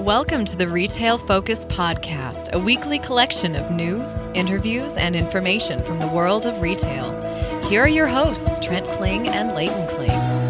Welcome to the Retail Focus Podcast, a weekly collection of news, interviews, and information from the world of retail. Here are your hosts, Trent Kling and Leighton Kling.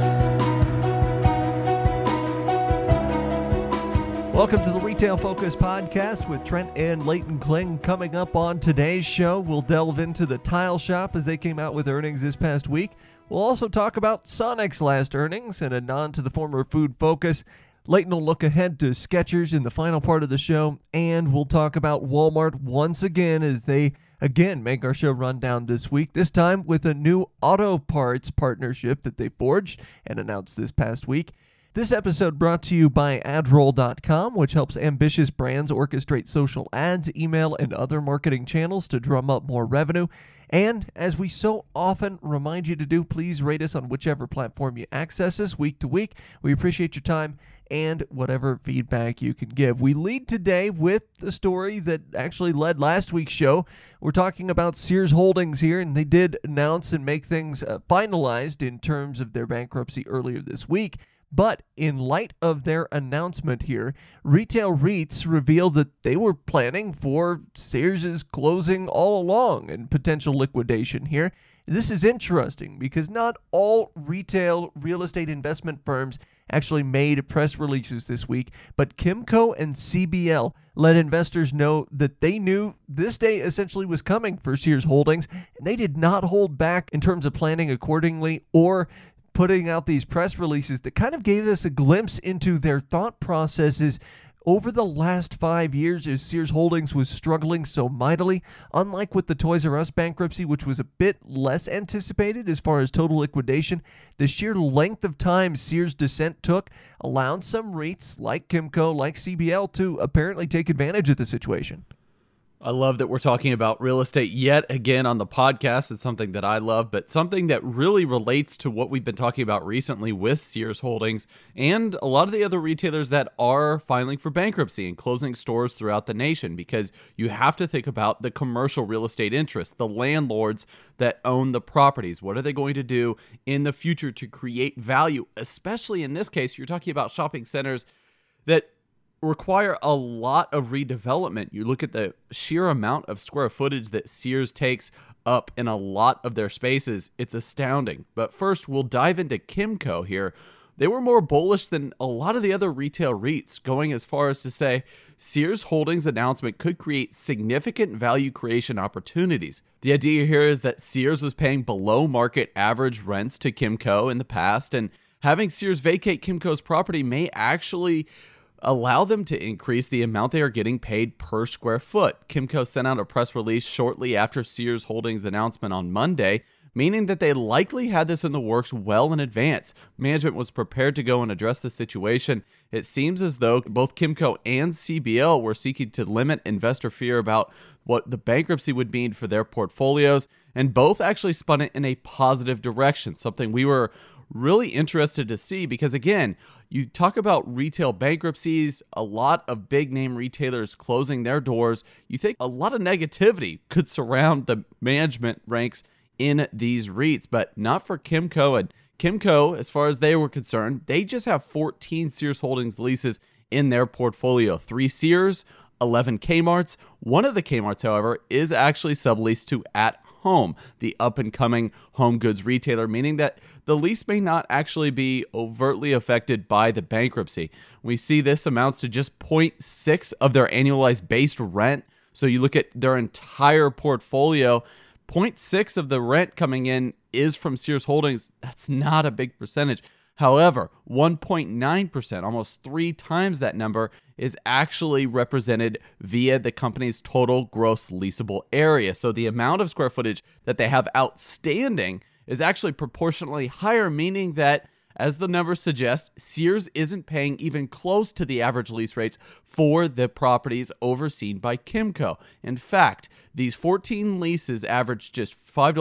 Welcome to the Retail Focus Podcast with Trent and Leighton Kling. Coming up on today's show, we'll delve into the Tile Shop as they came out with earnings this past week. We'll also talk about Sonic's last earnings and a nod to the former Food Focus. Leighton will look ahead to Skechers in the final part of the show, and we'll talk about Walmart once again as they again make our show rundown this week, this time with a new auto parts partnership that they forged and announced this past week. This episode brought to you by AdRoll.com, which helps ambitious brands orchestrate social ads, email, and other marketing channels to drum up more revenue. And as we so often remind you to do, please rate us on whichever platform you access us week to week. We appreciate your time and whatever feedback you can give. We lead today with the story that actually led last week's show. We're talking about Sears Holdings here, and they did announce and make things finalized in terms of their bankruptcy earlier this week. But in light of their announcement here, retail REITs revealed that they were planning for Sears' closing all along and potential liquidation here. This is interesting because not all retail real estate investment firms actually made press releases this week, but Kimco and CBL let investors know that they knew this day essentially was coming for Sears Holdings, and they did not hold back in terms of planning accordingly or putting out these press releases that kind of gave us a glimpse into their thought processes over the last 5 years as Sears Holdings was struggling so mightily. Unlike with the Toys R Us bankruptcy, which was a bit less anticipated as far as total liquidation, the sheer length of time Sears' descent took allowed some REITs like Kimco, like CBL, to apparently take advantage of the situation. I love that we're talking about real estate yet again on the podcast. It's something that I love, but something that really relates to what we've been talking about recently with Sears Holdings and a lot of the other retailers that are filing for bankruptcy and closing stores throughout the nation, because you have to think about the commercial real estate interests, the landlords that own the properties. What are they going to do in the future to create value? Especially in this case, you're talking about shopping centers that require a lot of redevelopment. You look at the sheer amount of square footage that Sears takes up in a lot of their spaces, it's astounding. But first, we'll dive into Kimco here. They were more bullish than a lot of the other retail REITs, going as far as to say Sears Holdings' announcement could create significant value creation opportunities. The idea here is that Sears was paying below market average rents to Kimco in the past, and having Sears vacate Kimco's property may actually allow them to increase the amount they are getting paid per square foot. Kimco sent out a press release shortly after Sears Holdings' announcement on Monday, meaning that they likely had this in the works well in advance. Management was prepared to go and address the situation. It seems as though both Kimco and CBL were seeking to limit investor fear about what the bankruptcy would mean for their portfolios, and both actually spun it in a positive direction, something we were really interested to see because, again, you talk about retail bankruptcies, a lot of big name retailers closing their doors. You think a lot of negativity could surround the management ranks in these REITs, but not for Kimco. And Kimco, as far as they were concerned, they just have 14 Sears Holdings leases in their portfolio. 3 Sears, 11 Kmarts. One of the Kmarts, however, is actually subleased to At Home, the up-and-coming home goods retailer, meaning that the lease may not actually be overtly affected by the bankruptcy. We see this amounts to just 0.6 of their annualized base rent. So you look at their entire portfolio, 0.6 of the rent coming in is from Sears Holdings. That's not a big percentage. However, 1.9%, almost 3 times that number, is actually represented via the company's total gross leasable area. So the amount of square footage that they have outstanding is actually proportionally higher, meaning that, as the numbers suggest, Sears isn't paying even close to the average lease rates for the properties overseen by Kimco. In fact, these 14 leases average just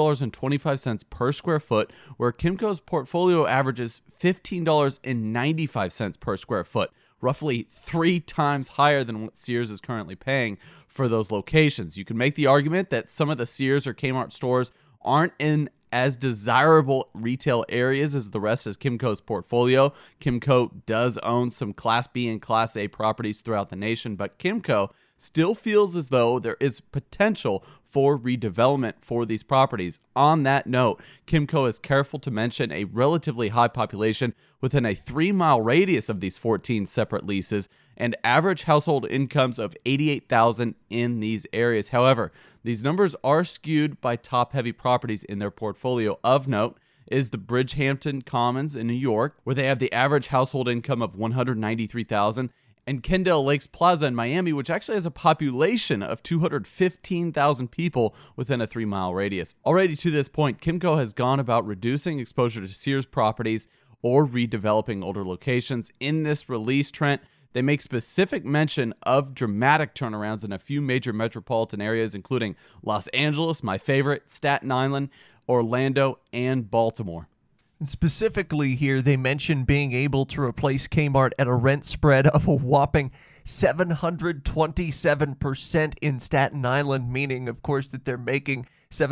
$5.25 per square foot, where Kimco's portfolio averages $15.95 per square foot, roughly 3 times higher than what Sears is currently paying for those locations. You can make the argument that some of the Sears or Kmart stores aren't in as desirable retail areas as the rest of Kimco's portfolio. Kimco does own some Class B and Class A properties throughout the nation, but Kimco still feels as though there is potential for redevelopment for these properties. On that note, Kimco is careful to mention a relatively high population within a 3-mile radius of these 14 separate leases and average household incomes of $88,000 in these areas. However, these numbers are skewed by top-heavy properties in their portfolio. Of note is the Bridgehampton Commons in New York, where they have the average household income of $193,000, and Kendall Lakes Plaza in Miami, which actually has a population of 215,000 people within a 3-mile radius. Already to this point, Kimco has gone about reducing exposure to Sears properties or redeveloping older locations. In this release, Trent, they make specific mention of dramatic turnarounds in a few major metropolitan areas, including Los Angeles, my favorite, Staten Island, Orlando, and Baltimore. Specifically here, they mention being able to replace Kmart at a rent spread of a whopping 727% in Staten Island, meaning, of course, that they're making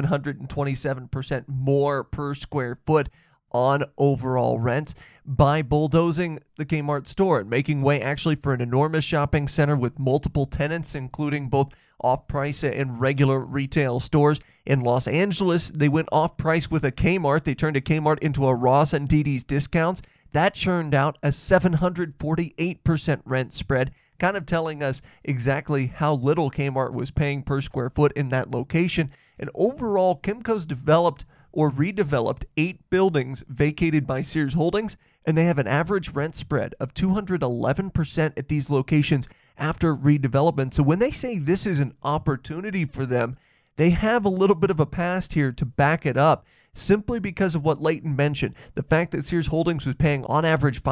727% more per square foot on overall rents by bulldozing the Kmart store and making way actually for an enormous shopping center with multiple tenants, including both off-price and regular retail stores. In Los Angeles, they went off-price with a Kmart. They turned a Kmart into a Ross and DD's Discounts. That churned out a 748% rent spread, kind of telling us exactly how little Kmart was paying per square foot in that location. And overall, Kimco's developed or redeveloped 8 buildings vacated by Sears Holdings, and they have an average rent spread of 211% at these locations after redevelopment. So when they say this is an opportunity for them, they have a little bit of a past here to back it up, simply because of what Leighton mentioned. The fact that Sears Holdings was paying on average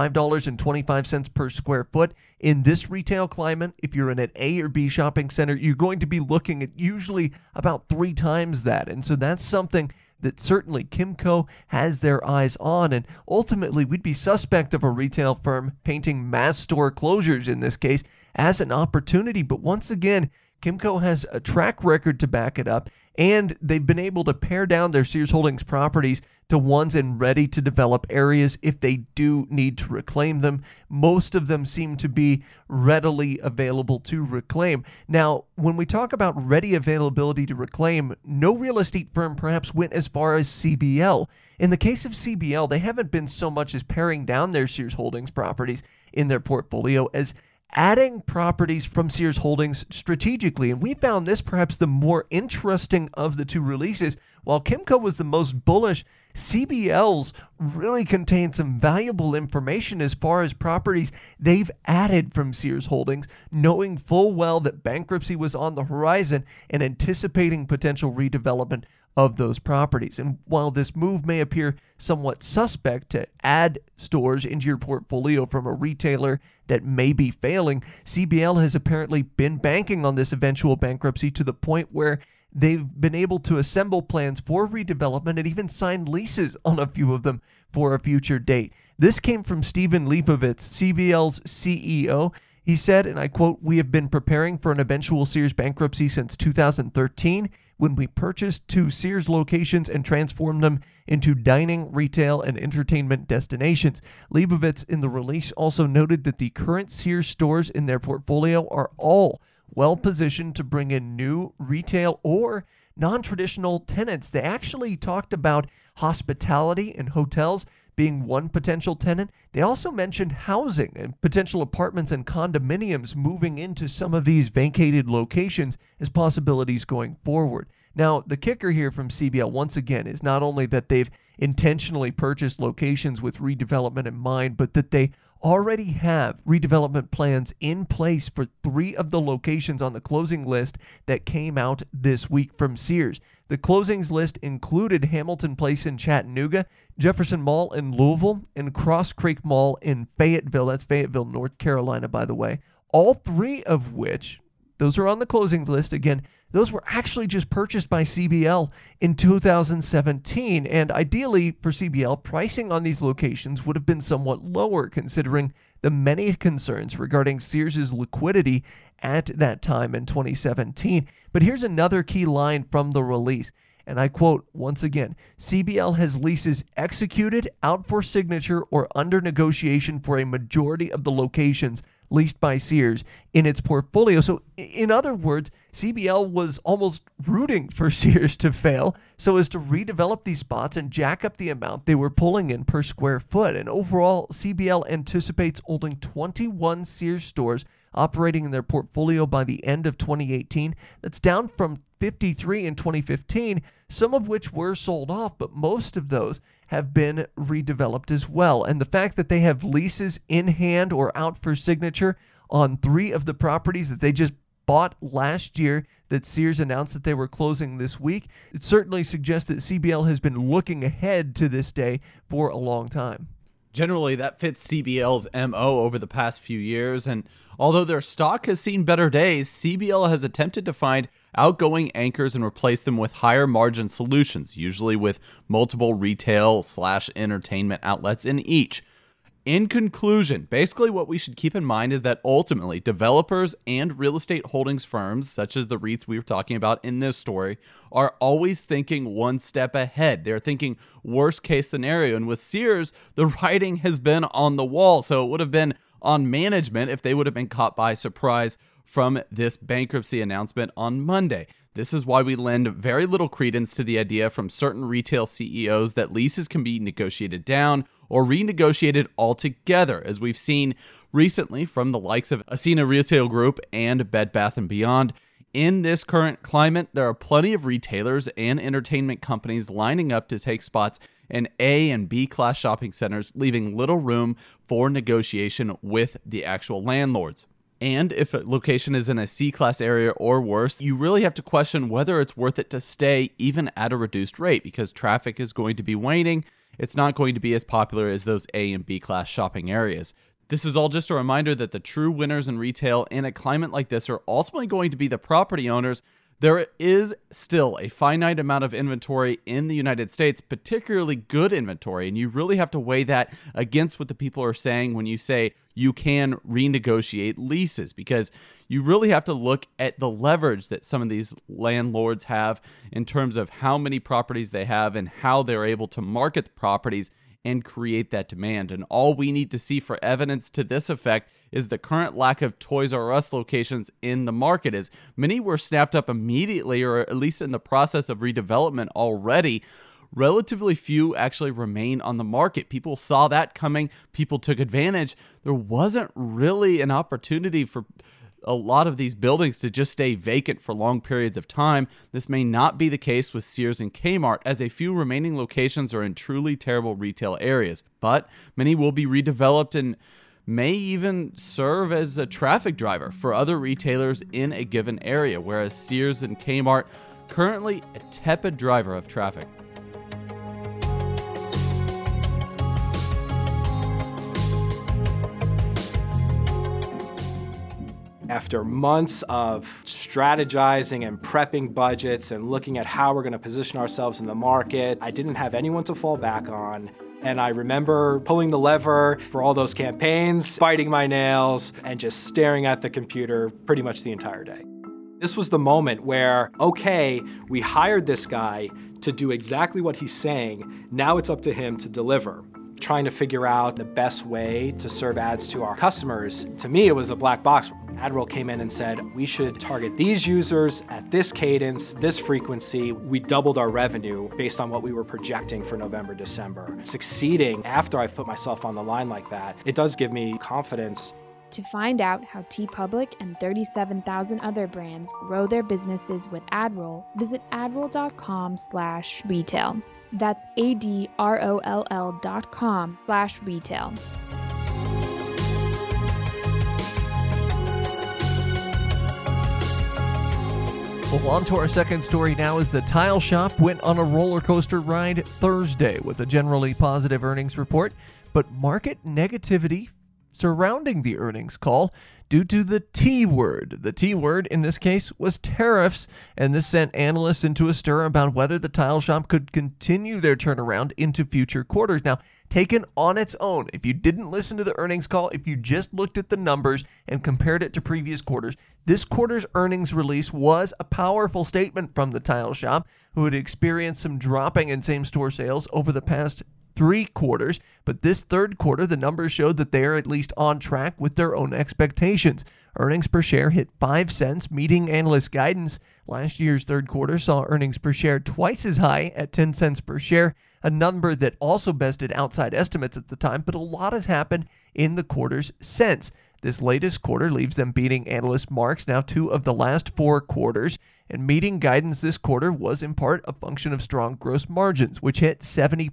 $5.25 per square foot. In this retail climate, if you're in an A or B shopping center, you're going to be looking at usually about 3 times that. And so that's something that certainly Kimco has their eyes on, and ultimately we'd be suspect of a retail firm painting mass store closures in this case as an opportunity. But once again, Kimco has a track record to back it up, and they've been able to pare down their Sears Holdings properties to ones in ready-to-develop areas if they do need to reclaim them. Most of them seem to be readily available to reclaim. Now, when we talk about ready availability to reclaim, no real estate firm perhaps went as far as CBL. In the case of CBL, they haven't been so much as paring down their Sears Holdings properties in their portfolio as adding properties from Sears Holdings strategically. And we found this perhaps the more interesting of the 2 releases. While Kimco was the most bullish, CBL's really contained some valuable information as far as properties they've added from Sears Holdings, knowing full well that bankruptcy was on the horizon and anticipating potential redevelopment of those properties. And while this move may appear somewhat suspect to add stores into your portfolio from a retailer that may be failing, CBL has apparently been banking on this eventual bankruptcy to the point where they've been able to assemble plans for redevelopment and even sign leases on a few of them for a future date. This came from Stephen Leibovitz, CBL's CEO. He said, and I quote, "We have been preparing for an eventual Sears bankruptcy since 2013 when we purchased 2 Sears locations and transformed them into dining, retail, and entertainment destinations." Leibovitz in the release also noted that the current Sears stores in their portfolio are all well-positioned to bring in new retail or non-traditional tenants. They actually talked about hospitality and hotels being one potential tenant. They also mentioned housing and potential apartments and condominiums moving into some of these vacated locations as possibilities going forward. Now, the kicker here from CBL, once again, is not only that they've intentionally purchased locations with redevelopment in mind, but that they already have redevelopment plans in place for 3 of the locations on the closing list that came out this week from Sears. The closings list included Hamilton Place in Chattanooga, Jefferson Mall in Louisville, and Cross Creek Mall in Fayetteville. That's Fayetteville, North Carolina, by the way. All 3 of which, those are on the closings list. Again, those were actually just purchased by CBL in 2017. And ideally for CBL, pricing on these locations would have been somewhat lower considering the many concerns regarding Sears' liquidity at that time in 2017. But here's another key line from the release. And I quote once again, CBL has leases executed, out for signature, or under negotiation for a majority of the locations leased by Sears in its portfolio. So in other words, CBL was almost rooting for Sears to fail so as to redevelop these spots and jack up the amount they were pulling in per square foot. And overall, CBL anticipates holding 21 Sears stores operating in their portfolio by the end of 2018. That's down from 53 in 2015, some of which were sold off, but most of those have been redeveloped as well. And the fact that they have leases in hand or out for signature on 3 of the properties that they just bought last year that Sears announced that they were closing this week, it certainly suggests that CBL has been looking ahead to this day for a long time. Generally, that fits CBL's MO over the past few years, and although their stock has seen better days, CBL has attempted to find outgoing anchors and replace them with higher margin solutions, usually with multiple retail/entertainment outlets in each. In conclusion, basically what we should keep in mind is that ultimately developers and real estate holdings firms, such as the REITs we were talking about in this story, are always thinking one step ahead. They're thinking worst case scenario. And with Sears, the writing has been on the wall. So it would have been on management if they would have been caught by surprise from this bankruptcy announcement on Monday. This is why we lend very little credence to the idea from certain retail CEOs that leases can be negotiated down or renegotiated altogether, as we've seen recently from the likes of Ascena Retail Group and Bed Bath & Beyond. In this current climate, there are plenty of retailers and entertainment companies lining up to take spots in A and B class shopping centers, leaving little room for negotiation with the actual landlords. And if a location is in a C-class area or worse, you really have to question whether it's worth it to stay even at a reduced rate, because traffic is going to be waning. It's not going to be as popular as those A and B-class shopping areas. This is all just a reminder that the true winners in retail in a climate like this are ultimately going to be the property owners. There is still a finite amount of inventory in the United States, particularly good inventory, and you really have to weigh that against what the people are saying when you say you can renegotiate leases, because you really have to look at the leverage that some of these landlords have in terms of how many properties they have and how they're able to market the properties and create that demand. And all we need to see for evidence to this effect is the current lack of Toys R Us locations in the market, as many were snapped up immediately or at least in the process of redevelopment already. Relatively few actually remain on the market. People saw that coming. People took advantage. There wasn't really an opportunity for a lot of these buildings to just stay vacant for long periods of time. This may not be the case with Sears and Kmart, as a few remaining locations are in truly terrible retail areas, but many will be redeveloped and may even serve as a traffic driver for other retailers in a given area, whereas Sears and Kmart currently a tepid driver of traffic. After months of strategizing and prepping budgets and looking at how we're going to position ourselves in the market, I didn't have anyone to fall back on. And I remember pulling the lever for all those campaigns, biting my nails, and just staring at the computer pretty much the entire day. This was the moment where, okay, we hired this guy to do exactly what he's saying. Now it's up to him to deliver. Trying to figure out the best way to serve ads to our customers. To me, it was a black box. AdRoll came in and said, we should target these users at this cadence, this frequency. We doubled our revenue based on what we were projecting for November, December. Succeeding after I've put myself on the line like that, it does give me confidence. To find out how TeePublic and 37,000 other brands grow their businesses with AdRoll, visit adroll.com/retail. That's ADROLL.com/retail. Well, on to our second story now, as the Tile Shop went on a roller coaster ride Thursday with a generally positive earnings report, but market negativity surrounding the earnings call due to the T word. The T word in this case was tariffs, and this sent analysts into a stir about whether the Tile Shop could continue their turnaround into future quarters. Now, taken on its own, if you didn't listen to the earnings call, if you just looked at the numbers and compared it to previous quarters, this quarter's earnings release was a powerful statement from the Tile Shop, who had experienced some dropping in same-store sales over the past 3 quarters. But this third quarter, the numbers showed that they are at least on track with their own expectations. Earnings per share hit 5 cents, meeting analyst guidance. Last year's third quarter saw earnings per share twice as high at 10 cents per share, a number that also bested outside estimates at the time, but a lot has happened in the quarters since. This latest quarter leaves them beating analyst marks now 2 of the last 4 quarters, and meeting guidance this quarter was in part a function of strong gross margins, which hit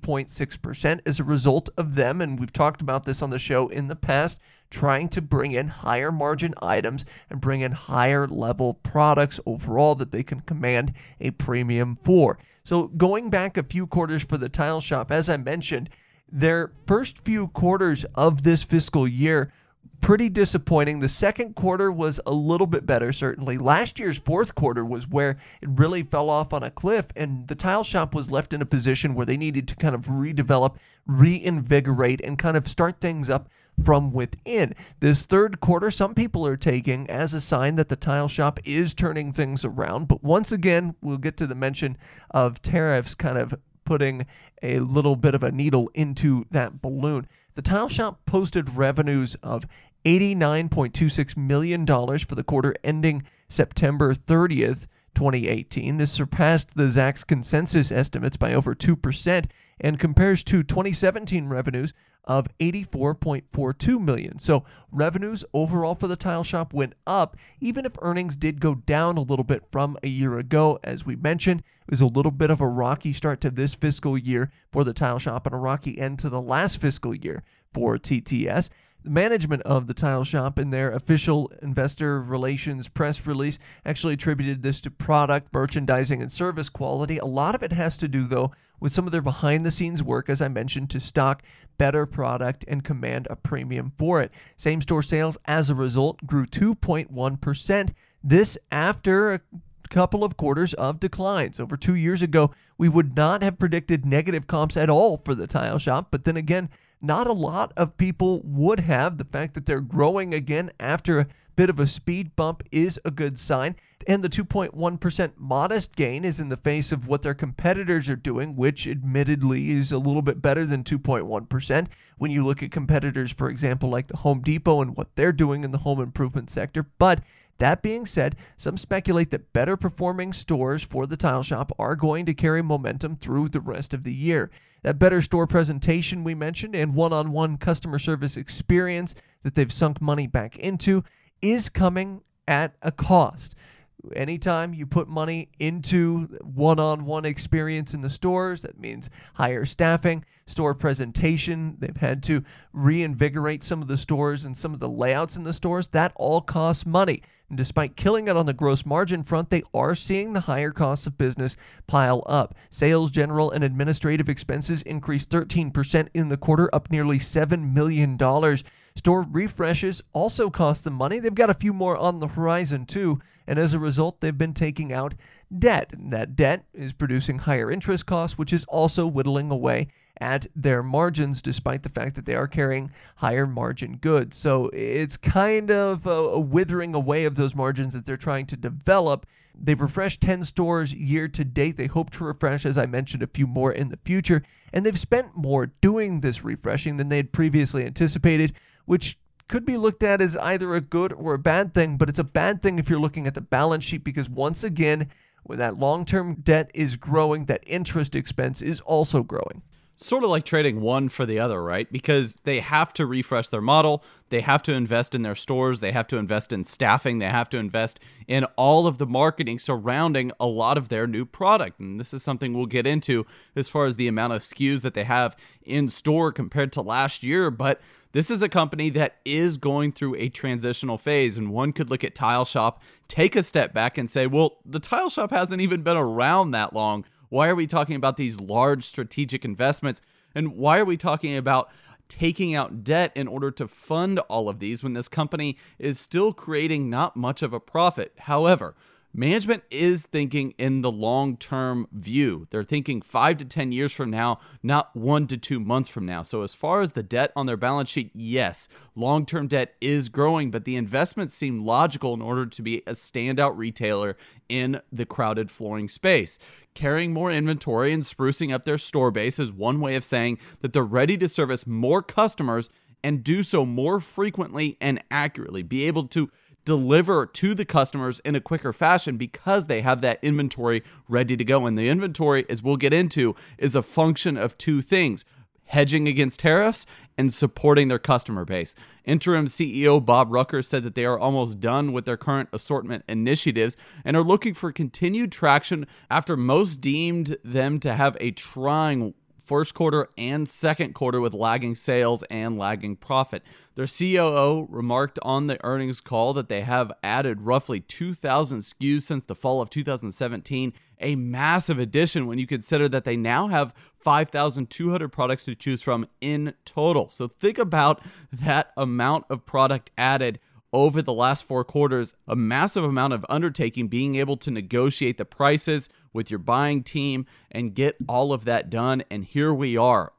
70.6% as a result of them, and we've talked about this on the show in the past, trying to bring in higher margin items and bring in higher level products overall that they can command a premium for. So going back a few quarters for the Tile Shop, as I mentioned, their first few quarters of this fiscal year, pretty disappointing. The second quarter was a little bit better, certainly. Last year's fourth quarter was where it really fell off on a cliff, and the Tile Shop was left in a position where they needed to kind of redevelop, reinvigorate, and kind of start things up from within. This third quarter, some people are taking as a sign that the Tile Shop is turning things around. But once again, we'll get to the mention of tariffs kind of putting a little bit of a needle into that balloon. The Tile Shop posted revenues of $89.26 million for the quarter ending September 30th, 2018. This surpassed the Zacks consensus estimates by over 2% and compares to 2017 revenues of $84.42 million. So revenues overall for the Tile Shop went up, even if earnings did go down a little bit from a year ago. As we mentioned, it was a little bit of a rocky start to this fiscal year for the Tile Shop and a rocky end to the last fiscal year for TTS. The management of the Tile Shop in their official investor relations press release actually attributed this to product, merchandising, and service quality. A lot of it has to do, though, with some of their behind-the-scenes work, as I mentioned, to stock better product and command a premium for it. Same-store sales, as a result, grew 2.1%. This after a couple of quarters of declines. Over 2 years ago, we would not have predicted negative comps at all for the Tile Shop, but then again, not a lot of people would have. The fact that they're growing again after a bit of a speed bump is a good sign. And the 2.1% modest gain is in the face of what their competitors are doing, which admittedly is a little bit better than 2.1%. When you look at competitors, for example, like the Home Depot and what they're doing in the home improvement sector. But that being said, some speculate that better performing stores for the Tile Shop are going to carry momentum through the rest of the year. That better store presentation we mentioned and one-on-one customer service experience that they've sunk money back into is coming at a cost. Anytime you put money into one-on-one experience in the stores, that means higher staffing, store presentation. They've had to reinvigorate some of the stores and some of the layouts in the stores. That all costs money. And despite killing it on the gross margin front, they are seeing the higher costs of business pile up. Sales, general, and administrative expenses increased 13% in the quarter, up nearly $7 million. Store refreshes also cost them money. They've got a few more on the horizon too, and as a result, they've been taking out debt. And that debt is producing higher interest costs, which is also whittling away at their margins, despite the fact that they are carrying higher margin goods. So it's kind of a withering away of those margins that they're trying to develop. They've refreshed 10 stores year to date. They hope to refresh, as I mentioned, a few more in the future. And they've spent more doing this refreshing than they had previously anticipated, which could be looked at as either a good or a bad thing, but it's a bad thing if you're looking at the balance sheet, because once again, when that long-term debt is growing, that interest expense is also growing. Sort of like trading one for the other, right? Because they have to refresh their model, they have to invest in their stores, they have to invest in staffing, they have to invest in all of the marketing surrounding a lot of their new product. And this is something we'll get into as far as the amount of SKUs that they have in store compared to last year. But this is a company that is going through a transitional phase, and one could look at Tile Shop, take a step back and say, well, the Tile Shop hasn't even been around that long. Why are we talking about these large strategic investments? And why are we talking about taking out debt in order to fund all of these when this company is still creating not much of a profit? However, management is thinking in the long-term view. They're thinking 5 to 10 years from now, not 1 to 2 months from now. So as far as the debt on their balance sheet, yes, long-term debt is growing, but the investments seem logical in order to be a standout retailer in the crowded flooring space. Carrying more inventory and sprucing up their store base is one way of saying that they're ready to service more customers and do so more frequently and accurately, be able to deliver to the customers in a quicker fashion because they have that inventory ready to go. And the inventory, as we'll get into, is a function of two things: hedging against tariffs and supporting their customer base. Interim CEO Bob Rucker said that they are almost done with their current assortment initiatives and are looking for continued traction after most deemed them to have a trying first quarter and second quarter with lagging sales and lagging profit. Their COO remarked on the earnings call that they have added roughly 2,000 SKUs since the fall of 2017, a massive addition when you consider that they now have 5,200 products to choose from in total. So think about that amount of product added over the last 4 quarters, a massive amount of undertaking, being able to negotiate the prices with your buying team and get all of that done. And here we are,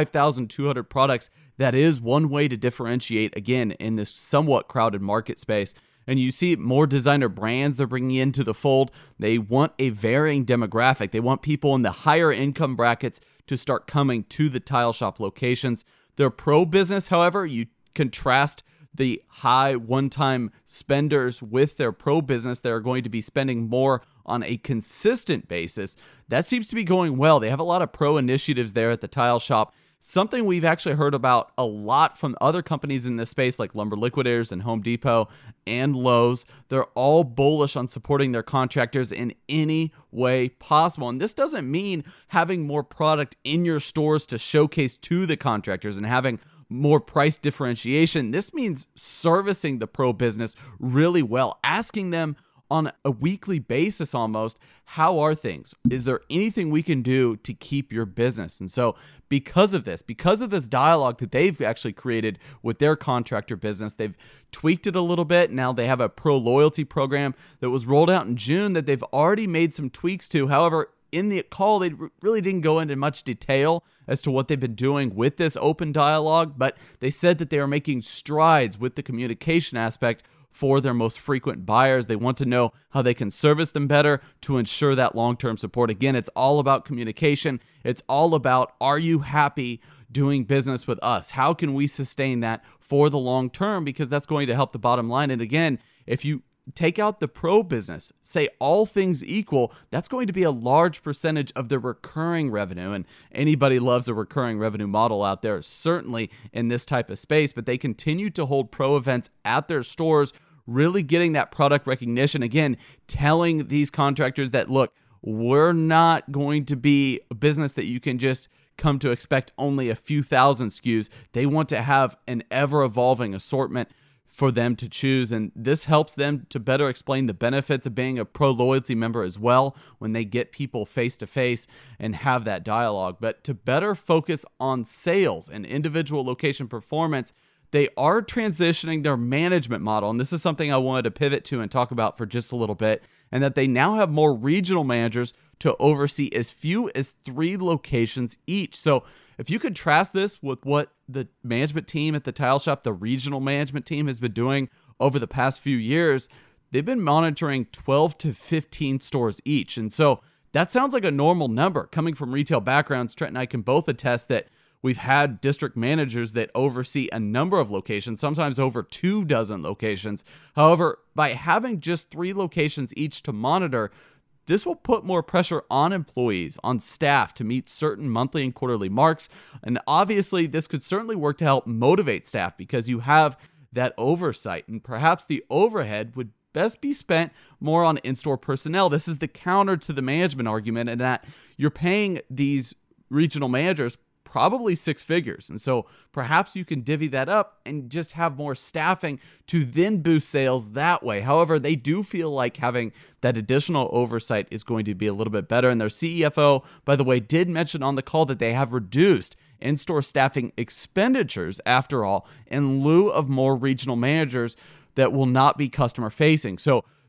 5,200 products. That is one way to differentiate, again, in this somewhat crowded market space. And you see more designer brands they're bringing into the fold. They want a varying demographic. They want people in the higher income brackets to start coming to the Tile Shop locations. Their pro business, however, you contrast the high one-time spenders with their pro business. They're going to be spending more on a consistent basis. That seems to be going well. They have a lot of pro initiatives there at the Tile Shop. Something we've actually heard about a lot from other companies in this space like Lumber Liquidators and Home Depot and Lowe's. They're all bullish on supporting their contractors in any way possible. And this doesn't mean having more product in your stores to showcase to the contractors and having more price differentiation. This means servicing the pro business really well, asking them on a weekly basis almost, how are things? Is there anything we can do to keep your business? And so because of this dialogue that they've actually created with their contractor business, they've tweaked it a little bit. Now they have a pro loyalty program that was rolled out in June that they've already made some tweaks to. However, in the call, they really didn't go into much detail as to what they've been doing with this open dialogue, but they said that they are making strides with the communication aspect for their most frequent buyers. They want to know how they can service them better to ensure that long-term support. Again, it's all about communication. It's all about, are you happy doing business with us? How can we sustain that for the long term? Because that's going to help the bottom line. And again, if you take out the pro business, say all things equal, that's going to be a large percentage of the recurring revenue. And anybody loves a recurring revenue model out there, certainly in this type of space. But they continue to hold pro events at their stores, really getting that product recognition. Again, telling these contractors that, look, we're not going to be a business that you can just come to expect only a few thousand SKUs. They want to have an ever-evolving assortment for them to choose, and this helps them to better explain the benefits of being a pro loyalty member as well when they get people face to face and have that dialogue. But to better focus on sales and individual location performance, they are transitioning their management model, and this is something I wanted to pivot to and talk about for just a little bit, and that they now have more regional managers to oversee as few as 3 locations each. So if you contrast this with what the management team at the Tile Shop, the regional management team, has been doing over the past few years, they've been monitoring 12 to 15 stores each. And so that sounds like a normal number. Coming from retail backgrounds, Trent and I can both attest that we've had district managers that oversee a number of locations, sometimes over 24 locations. However, by having just 3 locations each to monitor, this will put more pressure on employees, on staff to meet certain monthly and quarterly marks. And obviously, this could certainly work to help motivate staff because you have that oversight. And perhaps the overhead would best be spent more on in-store personnel. This is the counter to the management argument, in that you're paying these regional managers probably 6 figures. And so perhaps you can divvy that up and just have more staffing to then boost sales that way. However, they do feel like having that additional oversight is going to be a little bit better. And their CFO, by the way, did mention on the call that they have reduced in-store staffing expenditures, after all, in lieu of more regional managers that will not be customer facing. So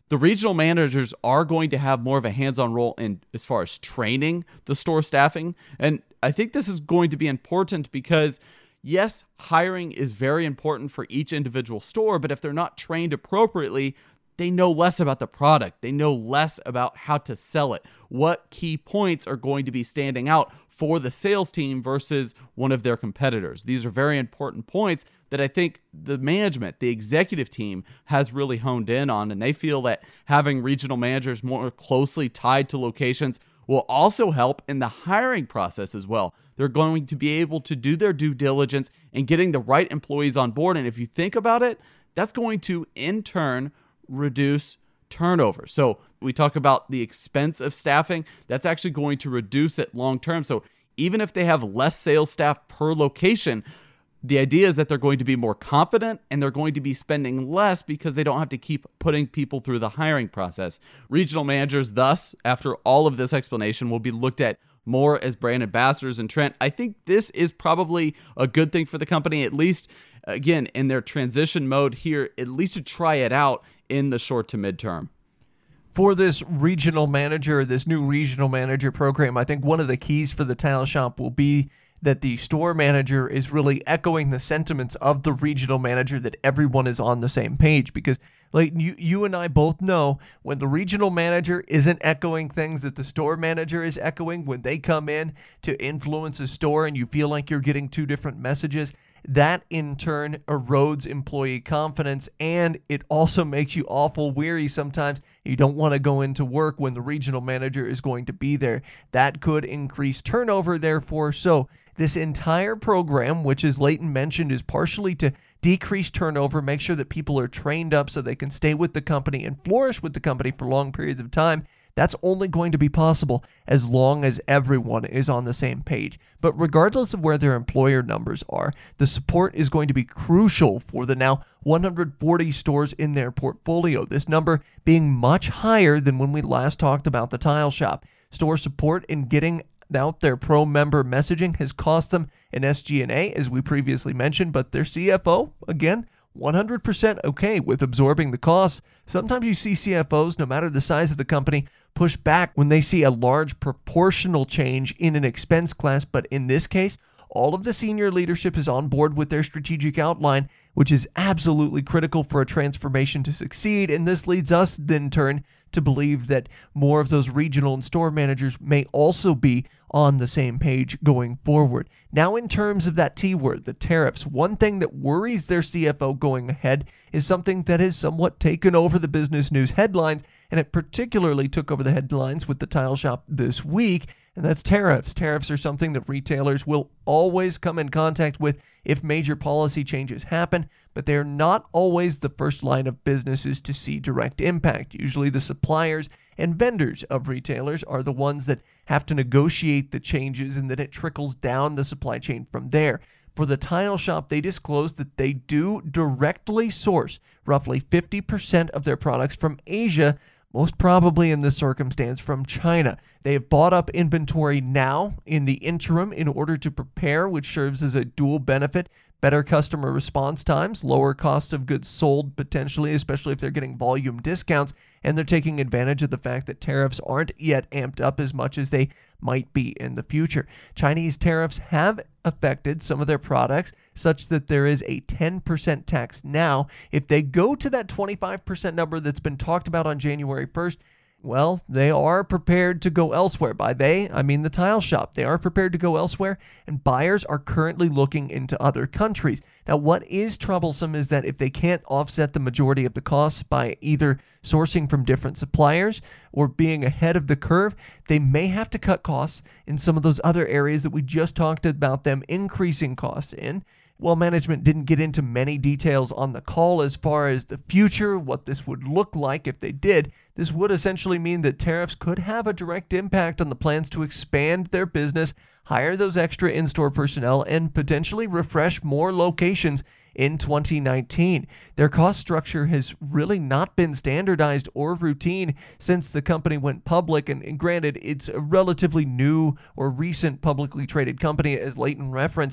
The regional managers are going to have more of a hands-on role in as far as training the store staffing. And I think this is going to be important because, yes, hiring is very important for each individual store, but if they're not trained appropriately, they know less about the product. They know less about how to sell it. What key points are going to be standing out for the sales team versus one of their competitors? These are very important points that I think the management, the executive team, has really honed in on, and they feel that having regional managers more closely tied to locations will also help in the hiring process as well. They're going to be able to do their due diligence in getting the right employees on board, and if you think about it, that's going to, in turn, reduce turnover. So we talk about the expense of staffing. That's actually going to reduce it long term. So even if they have less sales staff per location, the idea is that they're going to be more competent and they're going to be spending less because they don't have to keep putting people through the hiring process. Regional managers, thus, after all of this explanation, will be looked at more as brand ambassadors. And Trent, I think this is probably a good thing for the company, at least, again, in their transition mode here, at least to try it out in the short to midterm. For this regional manager, this new regional manager program, I think one of the keys for the Tile Shop will be that the store manager is really echoing the sentiments of the regional manager, that everyone is on the same page. Because like you and I both know, when the regional manager isn't echoing things that the store manager is echoing, when they come in to influence a store and you feel like you're getting two different messages, that in turn erodes employee confidence, and it also makes you awful weary sometimes. You don't want to go into work when the regional manager is going to be there. That could increase turnover, therefore. So this entire program, which as Leighton mentioned, is partially to decrease turnover, make sure that people are trained up so they can stay with the company and flourish with the company for long periods of time. That's only going to be possible as long as everyone is on the same page. But regardless of where their employer numbers are, the support is going to be crucial for the now 140 stores in their portfolio, this number being much higher than when we last talked about the Tile Shop. Store support in getting out their pro member messaging has cost them an SG&A, as we previously mentioned, but their CFO, again, 100% okay with absorbing the costs. Sometimes you see CFOs, no matter the size of the company, push back when they see a large proportional change in an expense class. But in this case, all of the senior leadership is on board with their strategic outline, which is absolutely critical for a transformation to succeed. And this leads us, in turn, to believe that more of those regional and store managers may also be on the same page going forward. Now, in terms of that T word, the tariffs, one thing that worries their CFO going ahead is something that has somewhat taken over the business news headlines, and it particularly took over the headlines with the Tile Shop this week, and that's tariffs. Tariffs are something that retailers will always come in contact with if major policy changes happen, but they're not always the first line of businesses to see direct impact. Usually the suppliers and vendors of retailers are the ones that have to negotiate the changes, and then it trickles down the supply chain from there. For the Tile Shop, they disclosed that they do directly source roughly 50% of their products from Asia, most probably in this circumstance from China. They have bought up inventory now in the interim in order to prepare, which serves as a dual benefit: better customer response times, lower cost of goods sold potentially, especially if they're getting volume discounts, and they're taking advantage of the fact that tariffs aren't yet amped up as much as they might be in the future. Chinese tariffs have affected some of their products such that there is a 10% tax now. If they go to that 25% number that's been talked about on January 1st, well, they are prepared to go elsewhere. By they, I mean the Tile Shop. They are prepared to go elsewhere, and buyers are currently looking into other countries. Now, what is troublesome is that if they can't offset the majority of the costs by either sourcing from different suppliers or being ahead of the curve, they may have to cut costs in some of those other areas that we just talked about them increasing costs in. While management didn't get into many details on the call as far as the future, what this would look like if they did, this would essentially mean that tariffs could have a direct impact on the plans to expand their business, hire those extra in-store personnel, and potentially refresh more locations in 2019. Their cost structure has really not been standardized or routine since the company went public, and granted, it's a relatively new or recent publicly traded company, as Leighton referenced.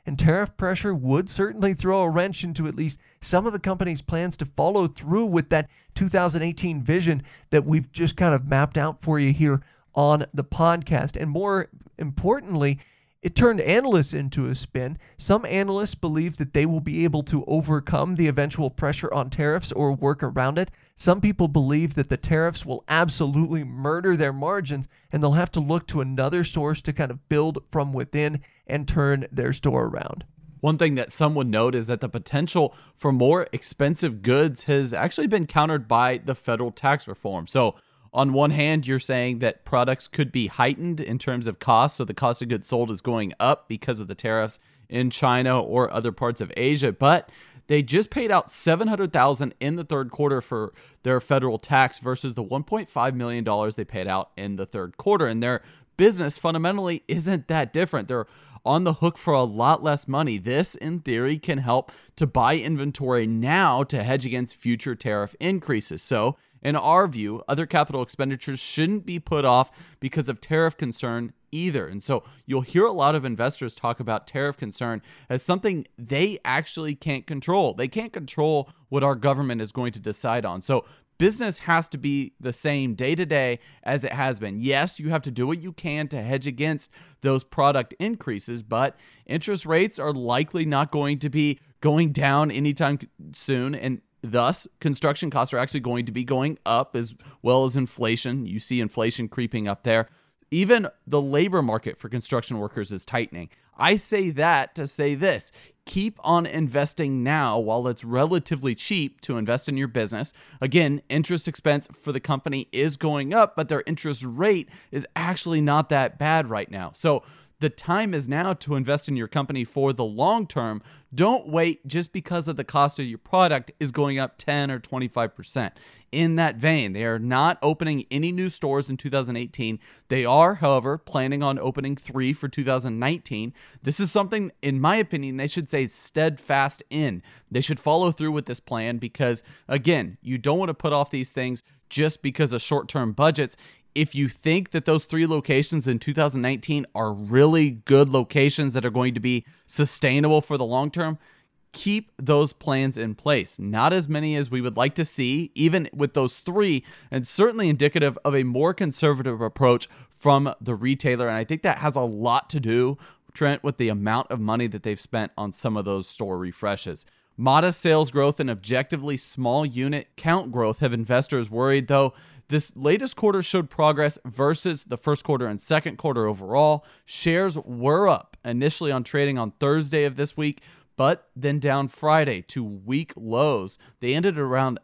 and tariff pressure would certainly throw a wrench into at least some of the company's plans to follow through with that 2018 vision that we've just kind of mapped out for you here on the podcast. And more importantly, it turned analysts into a spin. Some analysts believe that they will be able to overcome the eventual pressure on tariffs or work around it. Some people believe that the tariffs will absolutely murder their margins and they'll have to look to another source to kind of build from within and turn their store around. One thing that some would note is that the potential for more expensive goods has actually been countered by the federal tax reform. So on one hand, you're saying that products could be heightened in terms of cost, so the cost of goods sold is going up because of the tariffs in China or other parts of Asia, but they just paid out $700,000 in the third quarter for their federal tax versus the $1.5 million they paid out in the third quarter, and their business fundamentally isn't that different. They're on the hook for a lot less money. This, in theory, can help to buy inventory now to hedge against future tariff increases. So, in our view, other capital expenditures shouldn't be put off because of tariff concern either. And so you'll hear a lot of investors talk about tariff concern as something they actually can't control. They can't control what our government is going to decide on. So business has to be the same day to day as it has been. Yes, you have to do what you can to hedge against those product increases, but interest rates are likely not going to be going down anytime soon. And thus, construction costs are actually going to be going up as well as inflation. You see inflation creeping up there. Even the labor market for construction workers is tightening. I say that to say this: keep on investing now while it's relatively cheap to invest in your business. Again, interest expense for the company is going up, but their interest rate is actually not that bad right now. So the time is now to invest in your company for the long term. Don't wait just because of the cost of your product is going up 10 or 25%. In that vein, they are not opening any new stores in 2018. They are, however, planning on opening 3 for 2019. This is something, in my opinion, they should say steadfast in. They should follow through with this plan because, again, you don't want to put off these things just because of short-term budgets. If you think that those 3 locations in 2019 are really good locations that are going to be sustainable for the long term, keep those plans in place. Not as many as we would like to see, even with those 3, and certainly indicative of a more conservative approach from the retailer. And I think that has a lot to do, Trent, with the amount of money that they've spent on some of those store refreshes. Modest sales growth and objectively small unit count growth have investors worried, though. This latest quarter showed progress versus the first quarter and second quarter overall. Shares were up initially on trading on Thursday of this week, but then down Friday to week lows. They ended around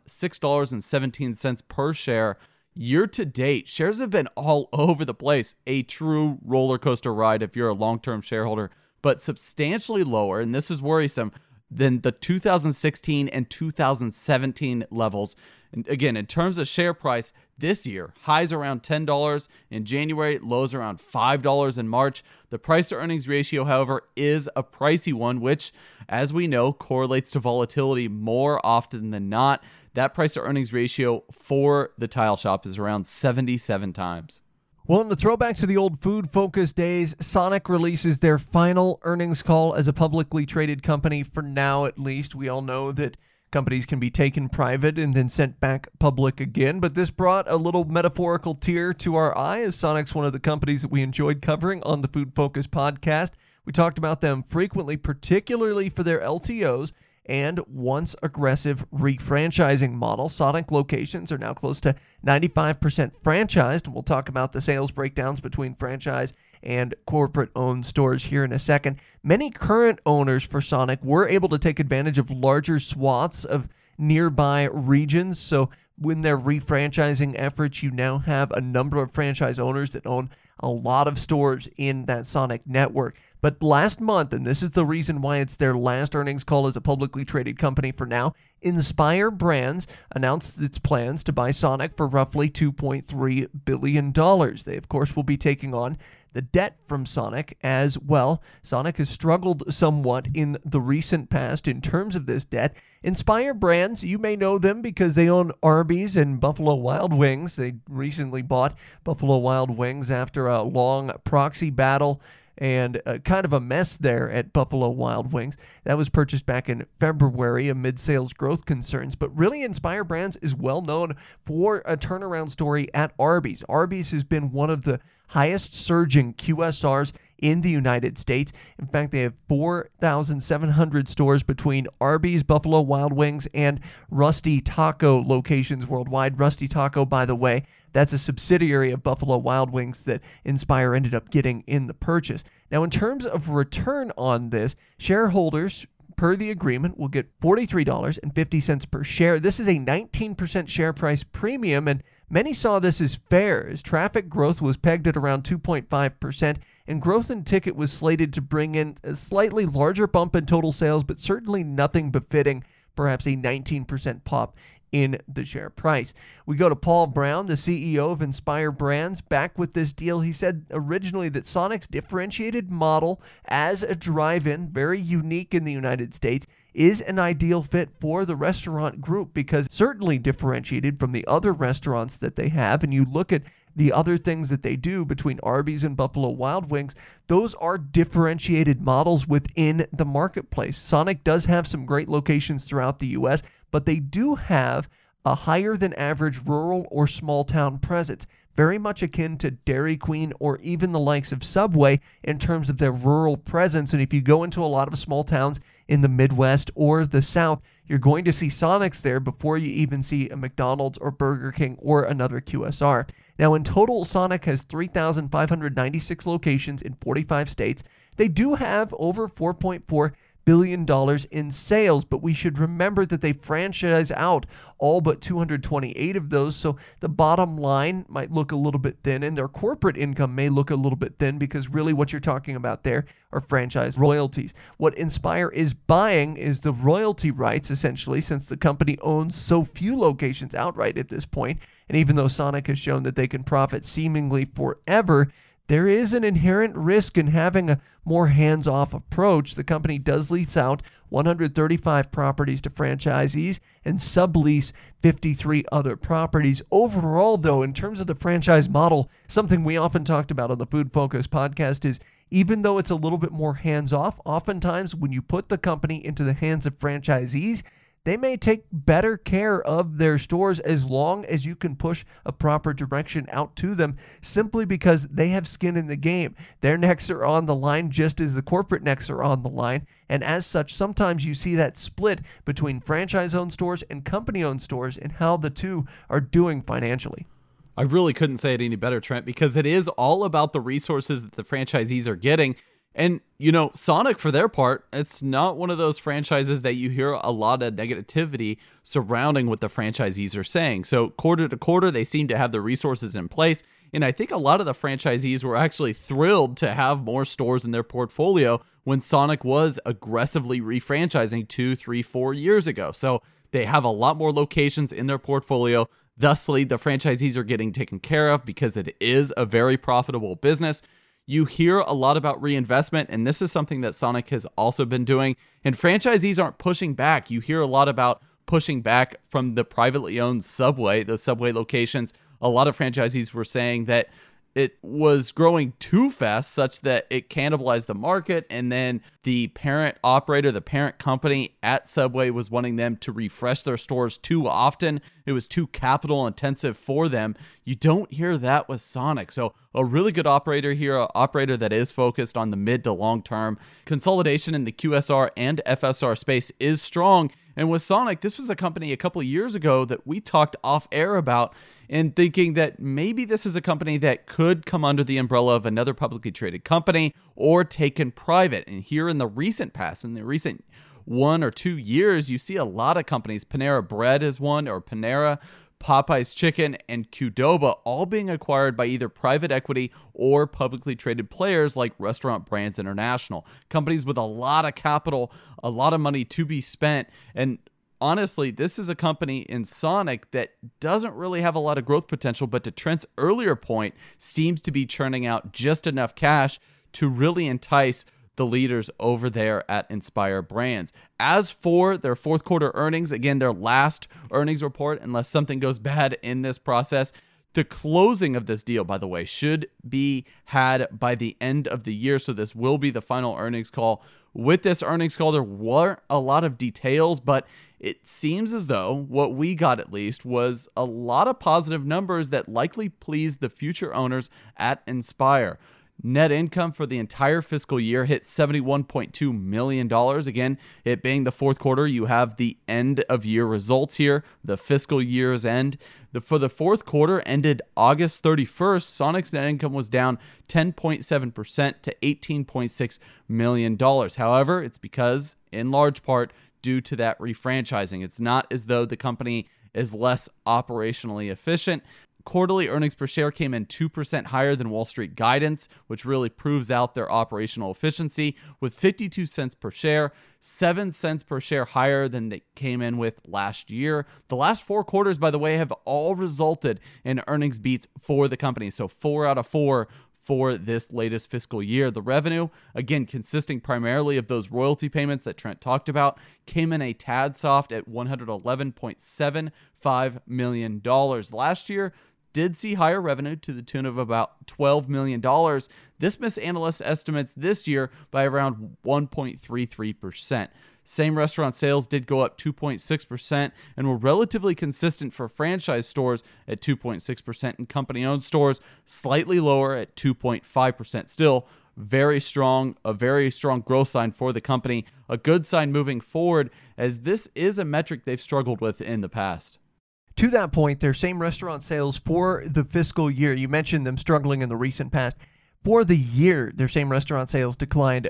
$6.17 per share. Year to date, shares have been all over the place. A true roller coaster ride if you're a long-term shareholder, but substantially lower, and this is worrisome, than the 2016 and 2017 levels. And again, in terms of share price, this year, highs around $10 in January, lows around $5 in March. The price to earnings ratio, however, is a pricey one, which, as we know, correlates to volatility more often than not. That price to earnings ratio for the Tile Shop is around 77 times. Well, in the throwback to the old food-focused days, Sonic releases their final earnings call as a publicly traded company, for now at least. We all know that companies can be taken private and then sent back public again, but this brought a little metaphorical tear to our eye, as Sonic's one of the companies that we enjoyed covering on the Food Focus podcast. We talked about them frequently, particularly for their LTOs and once aggressive refranchising model. Sonic locations are now close to 95% franchised, and we'll talk about the sales breakdowns between franchise and corporate-owned stores here in a second. Many current owners for Sonic were able to take advantage of larger swaths of nearby regions, so when their refranchising efforts, you now have a number of franchise owners that own a lot of stores in that Sonic network. But last month, and this is the reason why it's their last earnings call as a publicly traded company for now, Inspire Brands announced its plans to buy Sonic for roughly $2.3 billion. They, of course, will be taking on the debt from Sonic as well. Sonic has struggled somewhat in the recent past in terms of this debt. Inspire Brands, you may know them because they own Arby's and Buffalo Wild Wings. They recently bought Buffalo Wild Wings after a long proxy battle and kind of a mess there at Buffalo Wild Wings. That was purchased back in February amid sales growth concerns. But really, Inspire Brands is well known for a turnaround story at Arby's. Arby's has been one of the highest surging QSRs in the United States. In fact, they have 4,700 stores between Arby's, Buffalo Wild Wings, and Rusty Taco locations worldwide. Rusty Taco, by the way, that's a subsidiary of Buffalo Wild Wings that Inspire ended up getting in the purchase. Now, in terms of return on this, shareholders, per the agreement, will get $43.50 per share. This is a 19% share price premium, and many saw this as fair, as traffic growth was pegged at around 2.5%, and growth in ticket was slated to bring in a slightly larger bump in total sales, but certainly nothing befitting perhaps a 19% pop in the share price. We go to Paul Brown, the CEO of Inspire Brands, back with this deal. He said originally that Sonic's differentiated model as a drive-in, very unique in the United States, is an ideal fit for the restaurant group because certainly differentiated from the other restaurants that they have. And you look at the other things that they do between Arby's and Buffalo Wild Wings, those are differentiated models within the marketplace. Sonic does have some great locations throughout the U.S., but they do have a higher than average rural or small town presence, very much akin to Dairy Queen or even the likes of Subway in terms of their rural presence. And if you go into a lot of small towns in the Midwest or the South, you're going to see Sonics there before you even see a McDonald's or Burger King or another QSR. Now, in total, Sonic has 3,596 locations in 45 states. They do have over $4.4 billion in sales, but we should remember that they franchise out all but 228 of those, so the bottom line might look a little bit thin, and their corporate income may look a little bit thin because really what you're talking about there are franchise royalties. What Inspire is buying is the royalty rights, essentially, since the company owns so few locations outright at this point, and even though Sonic has shown that they can profit seemingly forever, there is an inherent risk in having a more hands-off approach. The company does lease out 135 properties to franchisees and sublease 53 other properties. Overall, though, in terms of the franchise model, something we often talked about on the Food Focus podcast is even though it's a little bit more hands-off, oftentimes when you put the company into the hands of franchisees, they may take better care of their stores as long as you can push a proper direction out to them simply because they have skin in the game. Their necks are on the line just as the corporate necks are on the line. And as such, sometimes you see that split between franchise-owned stores and company-owned stores and how the two are doing financially. I really couldn't say it any better, Trent, because it is all about the resources that the franchisees are getting. And, you know, Sonic, for their part, it's not one of those franchises that you hear a lot of negativity surrounding what the franchisees are saying. So quarter to quarter, they seem to have the resources in place. And I think a lot of the franchisees were actually thrilled to have more stores in their portfolio when Sonic was aggressively refranchising 2, 3, 4 years ago. So they have a lot more locations in their portfolio. Thusly, the franchisees are getting taken care of because it is a very profitable business. You hear a lot about reinvestment, and this is something that Sonic has also been doing, and franchisees aren't pushing back. You hear a lot about pushing back from the privately owned Subway, the Subway locations. A lot of franchisees were saying that it was growing too fast such that it cannibalized the market, and then the parent operator, the parent company at Subway was wanting them to refresh their stores too often. It was too capital intensive for them. You don't hear that with Sonic. So a really good operator here, an operator that is focused on the mid to long term. Consolidation in the QSR and FSR space is strong. And with Sonic, this was a company a couple of years ago that we talked off air about and thinking that maybe this is a company that could come under the umbrella of another publicly traded company or taken private. And here in the recent past, in the recent 1 or 2 years, you see a lot of companies. Panera Bread is one, or Panera, Popeye's Chicken, and Qdoba all being acquired by either private equity or publicly traded players like Restaurant Brands International. Companies with a lot of capital, a lot of money to be spent. And honestly, this is a company in Sonic that doesn't really have a lot of growth potential, but to Trent's earlier point, seems to be churning out just enough cash to really entice the leaders over there at Inspire Brands. As for their fourth quarter earnings, again, their last earnings report, unless something goes bad in this process, The closing of this deal, by the way, should be had by the end of the year. So this will be the final earnings call. With this earnings call, there weren't a lot of details, but it seems as though what we got at least was a lot of positive numbers that likely pleased the future owners at Inspire. Net income for the entire fiscal year hit $71.2 million. Again, it being the fourth quarter, you have the end of year results here, the fiscal year's end. For the fourth quarter ended August 31st, Sonic's net income was down 10.7% to $18.6 million. However, it's because, in large part, due to that refranchising. It's not as though the company is less operationally efficient. Quarterly earnings per share came in 2% higher than Wall Street guidance, which really proves out their operational efficiency, with 52 cents per share, 7 cents per share higher than they came in with last year. The last 4 quarters, by the way, have all resulted in earnings beats for the company. So 4 out of 4 for this latest fiscal year. The revenue, again, consisting primarily of those royalty payments that Trent talked about, came in a tad soft at $111.75 million. Last year, did see higher revenue to the tune of about $12 million. This missed analyst estimates this year by around 1.33%. Same restaurant sales did go up 2.6% and were relatively consistent for franchise stores at 2.6% and company-owned stores slightly lower at 2.5%. Still, a very strong growth sign for the company. A good sign moving forward, as this is a metric they've struggled with in the past. To that point, their same restaurant sales for the fiscal year, you mentioned them struggling in the recent past. For the year, their same restaurant sales declined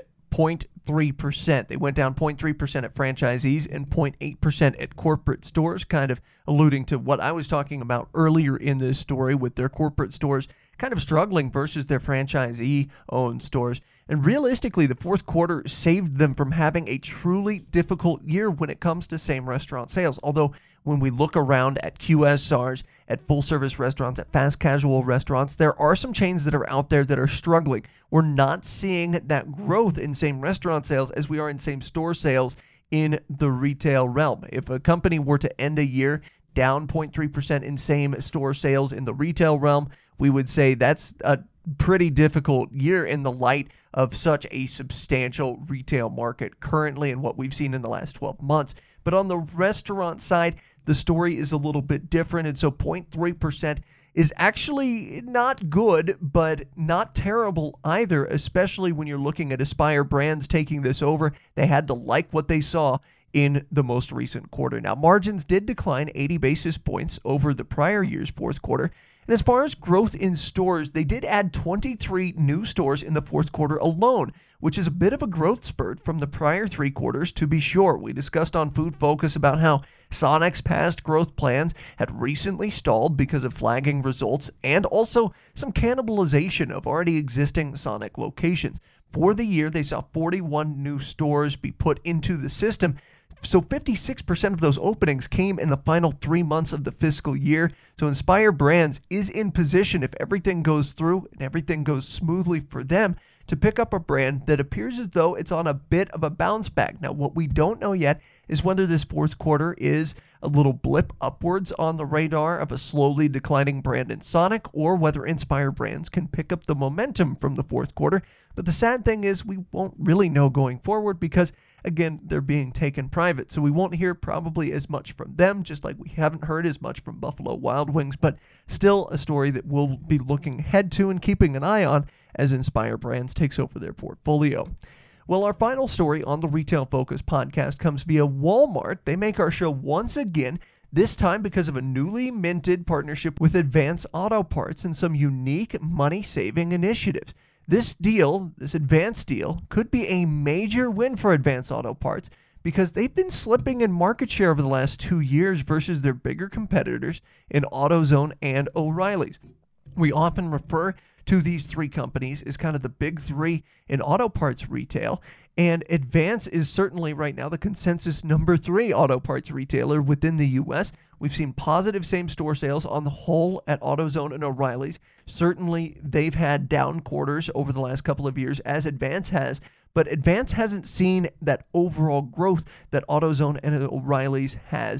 0.3%. They went down 0.3% at franchisees and 0.8% at corporate stores, kind of alluding to what I was talking about earlier in this story with their corporate stores kind of struggling versus their franchisee-owned stores. And realistically, the fourth quarter saved them from having a truly difficult year when it comes to same restaurant sales. Although when we look around at QSRs, at full-service restaurants, at fast casual restaurants, there are some chains that are out there that are struggling. We're not seeing that growth in same restaurant sales as we are in same store sales in the retail realm. If a company were to end a year down 0.3% in same store sales in the retail realm, we would say that's a pretty difficult year in the light of such a substantial retail market currently and what we've seen in the last 12 months. But on the restaurant side, the story is a little bit different, and so 0.3% is actually not good, but not terrible either, especially when you're looking at Aspire Brands taking this over. They had to like what they saw in the most recent quarter. Now, margins did decline 80 basis points over the prior year's fourth quarter. And as far as growth in stores, they did add 23 new stores in the fourth quarter alone, which is a bit of a growth spurt from the prior 3 quarters, to be sure. We discussed on Food Focus about how Sonic's past growth plans had recently stalled because of flagging results and also some cannibalization of already existing Sonic locations. For the year, they saw 41 new stores be put into the system. So 56% of those openings came in the final 3 months of the fiscal year. So Inspire Brands is in position, if everything goes through and everything goes smoothly for them, to pick up a brand that appears as though it's on a bit of a bounce back. Now, what we don't know yet is whether this fourth quarter is a little blip upwards on the radar of a slowly declining brand in Sonic, or whether Inspire Brands can pick up the momentum from the fourth quarter. But the sad thing is we won't really know going forward because, again, they're being taken private. So we won't hear probably as much from them, just like we haven't heard as much from Buffalo Wild Wings, but still a story that we'll be looking ahead to and keeping an eye on as Inspire Brands takes over their portfolio. Well, our final story on the Retail Focus podcast comes via Walmart. They make our show once again, this time because of a newly minted partnership with Advance Auto Parts and some unique money-saving initiatives. This Advance deal, could be a major win for Advance Auto Parts because they've been slipping in market share over the last 2 years versus their bigger competitors in AutoZone and O'Reilly's. We often refer to these 3 companies as kind of the big 3 in auto parts retail, and Advance is certainly right now the consensus number 3 auto parts retailer within the U.S. We've seen positive same-store sales on the whole at AutoZone and O'Reilly's. Certainly, they've had down quarters over the last couple of years, as Advance has, but Advance hasn't seen that overall growth that AutoZone and O'Reilly's has.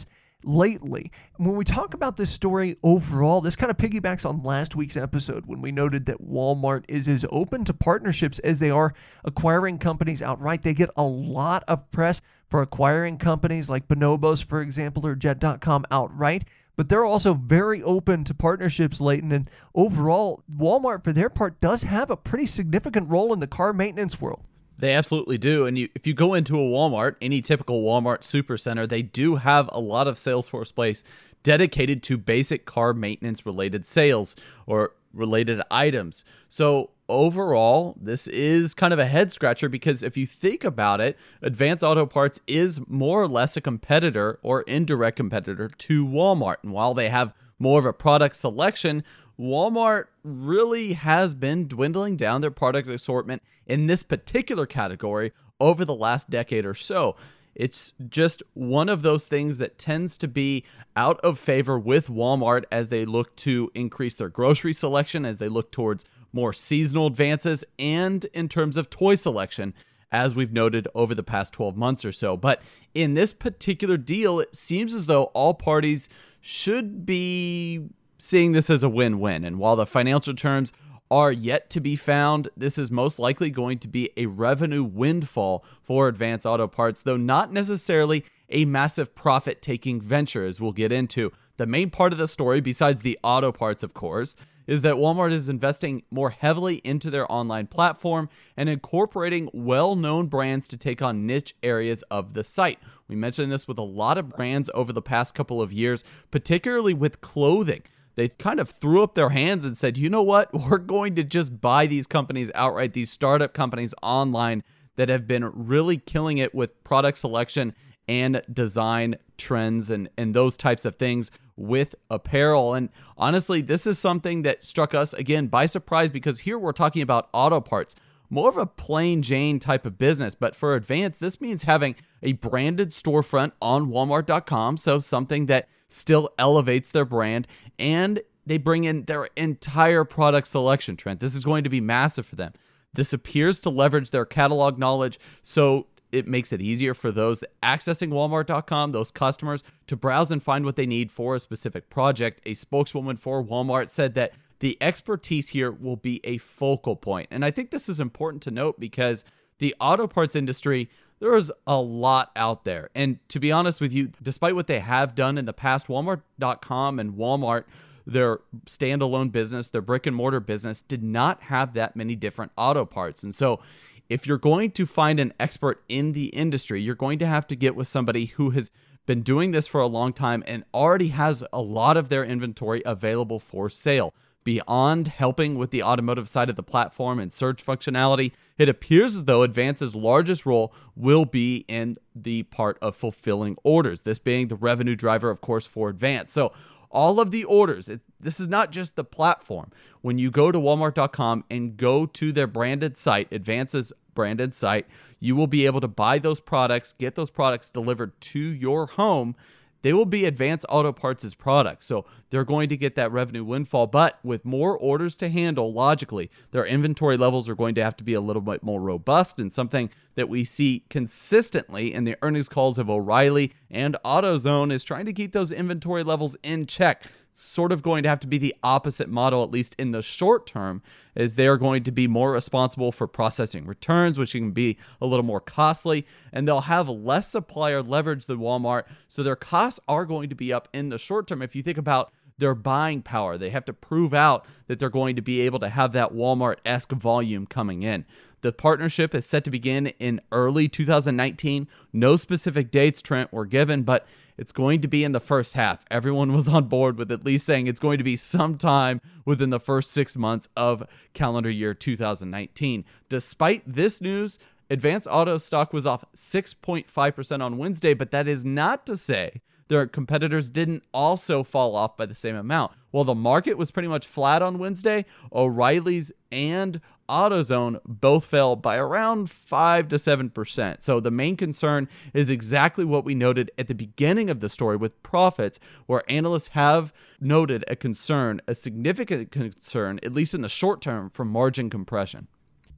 lately. When we talk about this story overall, this kind of piggybacks on last week's episode when we noted that Walmart is as open to partnerships as they are acquiring companies outright. They get a lot of press for acquiring companies like Bonobos, for example, or Jet.com outright. But they're also very open to partnerships, Leighton. And overall, Walmart, for their part, does have a pretty significant role in the car maintenance world. They absolutely do. And if you go into a Walmart, any typical Walmart supercenter, they do have a lot of Salesforce space dedicated to basic car maintenance related sales or related items. So overall, this is kind of a head scratcher because if you think about it, Advance Auto Parts is more or less a competitor or indirect competitor to Walmart. And while they have more of a product selection, Walmart really has been dwindling down their product assortment in this particular category over the last decade or so. It's just one of those things that tends to be out of favor with Walmart as they look to increase their grocery selection, as they look towards more seasonal advances, and in terms of toy selection, as we've noted over the past 12 months or so. But in this particular deal, it seems as though all parties should be seeing this as a win-win. And while the financial terms are yet to be found, this is most likely going to be a revenue windfall for Advance Auto Parts, though not necessarily a massive profit-taking venture, as we'll get into. The main part of the story, besides the auto parts, of course, is that Walmart is investing more heavily into their online platform and incorporating well-known brands to take on niche areas of the site. We mentioned this with a lot of brands over the past couple of years, particularly with clothing. They kind of threw up their hands and said, you know what, we're going to just buy these companies outright, these startup companies online that have been really killing it with product selection and design trends and those types of things with apparel. And honestly, this is something that struck us, again, by surprise, because here we're talking about auto parts, more of a plain Jane type of business. But for Advance, this means having a branded storefront on Walmart.com, so something that still elevates their brand, and they bring in their entire product selection, Trent. This is going to be massive for them. This appears to leverage their catalog knowledge, so it makes it easier for those accessing Walmart.com, those customers, to browse and find what they need for a specific project. A spokeswoman for Walmart said that the expertise here will be a focal point. And I think this is important to note because the auto parts industry, there is a lot out there. And to be honest with you, despite what they have done in the past, Walmart.com and Walmart, their standalone business, their brick and mortar business, did not have that many different auto parts. And so if you're going to find an expert in the industry, you're going to have to get with somebody who has been doing this for a long time and already has a lot of their inventory available for sale. Beyond helping with the automotive side of the platform and search functionality, it appears as though Advance's largest role will be in the part of fulfilling orders, this being the revenue driver, of course, for Advance. So all of the orders, this is not just the platform. When you go to Walmart.com and go to their branded site, Advance's branded site, you will be able to buy those products, get those products delivered to your home. They will be Advance Auto Parts' products. So they're going to get that revenue windfall, but with more orders to handle, logically, their inventory levels are going to have to be a little bit more robust, and something that we see consistently in the earnings calls of O'Reilly and AutoZone is trying to keep those inventory levels in check. Sort of going to have to be the opposite model, at least in the short term, as they are going to be more responsible for processing returns, which can be a little more costly, and they'll have less supplier leverage than Walmart, so their costs are going to be up in the short term. If you think about their buying power, they have to prove out that they're going to be able to have that Walmart-esque volume coming in. The partnership is set to begin in early 2019. No specific dates, Trent, were given, but it's going to be in the first half. Everyone was on board with at least saying it's going to be sometime within the first 6 months of calendar year 2019. Despite this news, Advance Auto stock was off 6.5% on Wednesday, but that is not to say their competitors didn't also fall off by the same amount. While the market was pretty much flat on Wednesday, O'Reilly's and AutoZone both fell by around 5 to 7%. So the main concern is exactly what we noted at the beginning of the story with profits, where analysts have noted a significant concern, at least in the short term, for margin compression.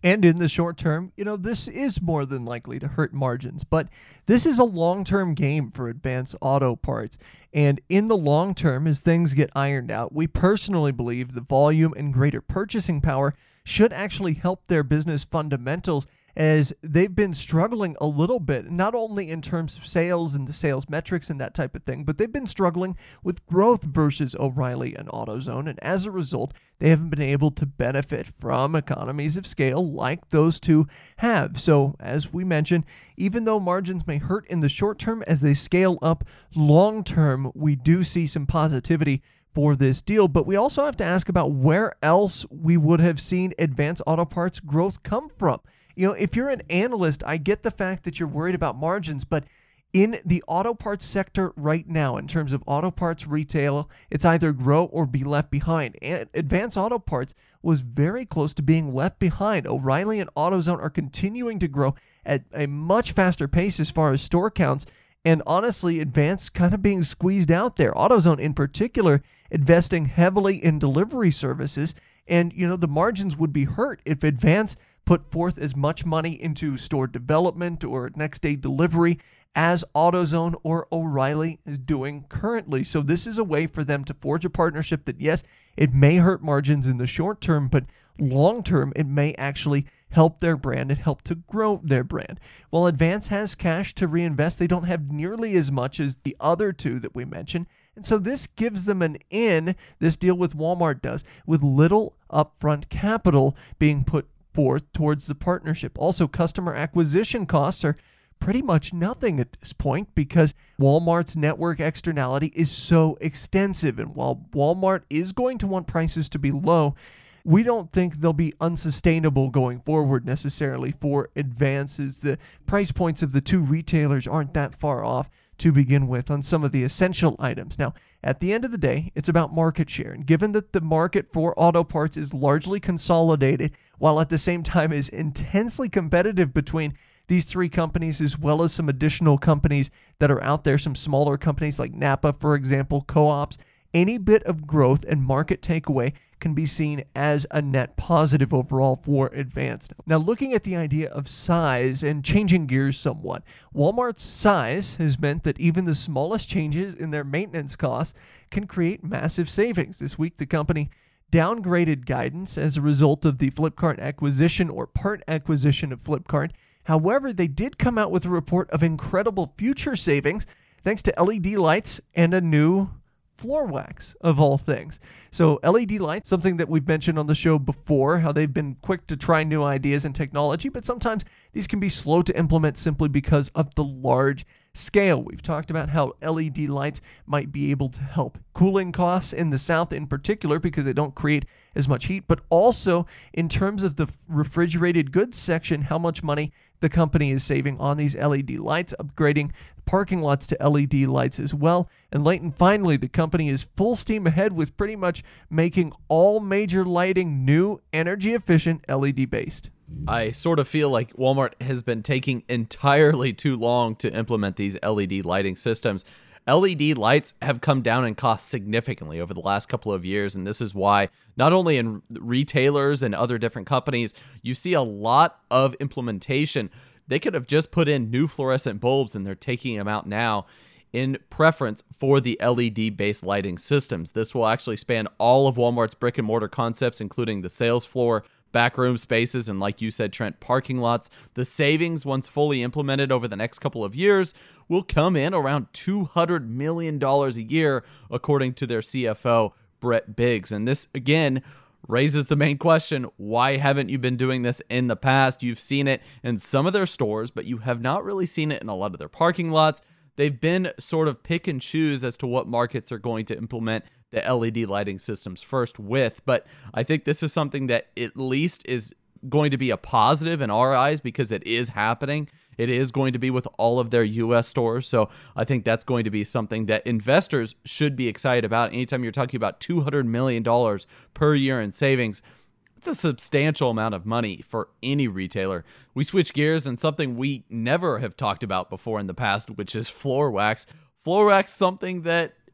And in the short term, this is more than likely to hurt margins, but this is a long-term game for Advance Auto Parts. And in the long term, as things get ironed out, we personally believe the volume and greater purchasing power should actually help their business fundamentals, as they've been struggling a little bit, not only in terms of sales and the sales metrics and that type of thing, but they've been struggling with growth versus O'Reilly and AutoZone. And as a result, they haven't been able to benefit from economies of scale like those two have. So as we mentioned, even though margins may hurt in the short term, as they scale up long term, we do see some positivity for this deal. But we also have to ask about where else we would have seen Advance Auto Parts growth come from. If you're an analyst, I get the fact that you're worried about margins, but in the auto parts sector right now, in terms of auto parts retail, it's either grow or be left behind. And Advance Auto Parts was very close to being left behind. O'Reilly and AutoZone are continuing to grow at a much faster pace as far as store counts. And honestly, Advance kind of being squeezed out there. AutoZone in particular investing heavily in delivery services. And, the margins would be hurt if Advance put forth as much money into store development or next day delivery as AutoZone or O'Reilly is doing currently. So this is a way for them to forge a partnership that, yes, it may hurt margins in the short term, but long term, it may actually help their brand and help to grow their brand. While Advance has cash to reinvest, they don't have nearly as much as the other two that we mentioned. And so this gives them an in, this deal with Walmart does, with little upfront capital being put forth towards the partnership. Also, customer acquisition costs are pretty much nothing at this point because Walmart's network externality is so extensive. And while Walmart is going to want prices to be low, we don't think they'll be unsustainable going forward necessarily for Advances. The price points of the two retailers aren't that far off to begin with on some of the essential items. Now, at the end of the day, it's about market share. And given that the market for auto parts is largely consolidated, while at the same time is intensely competitive between these three companies, as well as some additional companies that are out there, some smaller companies like Napa, for example, co-ops, any bit of growth and market takeaway can be seen as a net positive overall for Advance. Now, looking at the idea of size and changing gears somewhat, Walmart's size has meant that even the smallest changes in their maintenance costs can create massive savings. This week, the company downgraded guidance as a result of the Flipkart acquisition or part acquisition of Flipkart. However, they did come out with a report of incredible future savings thanks to LED lights and a new floor wax, of all things. So LED lights, something that we've mentioned on the show before, how they've been quick to try new ideas and technology, but sometimes these can be slow to implement simply because of the large scale. We've talked about how LED lights might be able to help cooling costs in the South in particular because they don't create as much heat, but also in terms of the refrigerated goods section, how much money the company is saving on these LED lights, upgrading parking lots to LED lights as well. And Leighton, finally, the company is full steam ahead with pretty much making all major lighting new, energy efficient, LED based. I sort of feel like Walmart has been taking entirely too long to implement these LED lighting systems. LED lights have come down in cost significantly over the last couple of years, and this is why not only in retailers and other different companies, you see a lot of implementation. They could have just put in new fluorescent bulbs, and they're taking them out now in preference for the LED-based lighting systems. This will actually span all of Walmart's brick-and-mortar concepts, including the sales floor, backroom spaces, and like you said, Trent, parking lots. The savings, once fully implemented over the next couple of years, will come in around $200 million a year, according to their CFO, Brett Biggs. And this, again, raises the main question, why haven't you been doing this in the past? You've seen it in some of their stores, but you have not really seen it in a lot of their parking lots. They've been sort of pick and choose as to what markets they're going to implement the LED lighting systems first with. But I think this is something that at least is going to be a positive in our eyes because it is happening. It is going to be with all of their U.S. stores. So I think that's going to be something that investors should be excited about. Anytime you're talking about $200 million per year in savings, it's a substantial amount of money for any retailer. We switch gears and something we never have talked about before in the past, which is floor wax. Floor wax, something that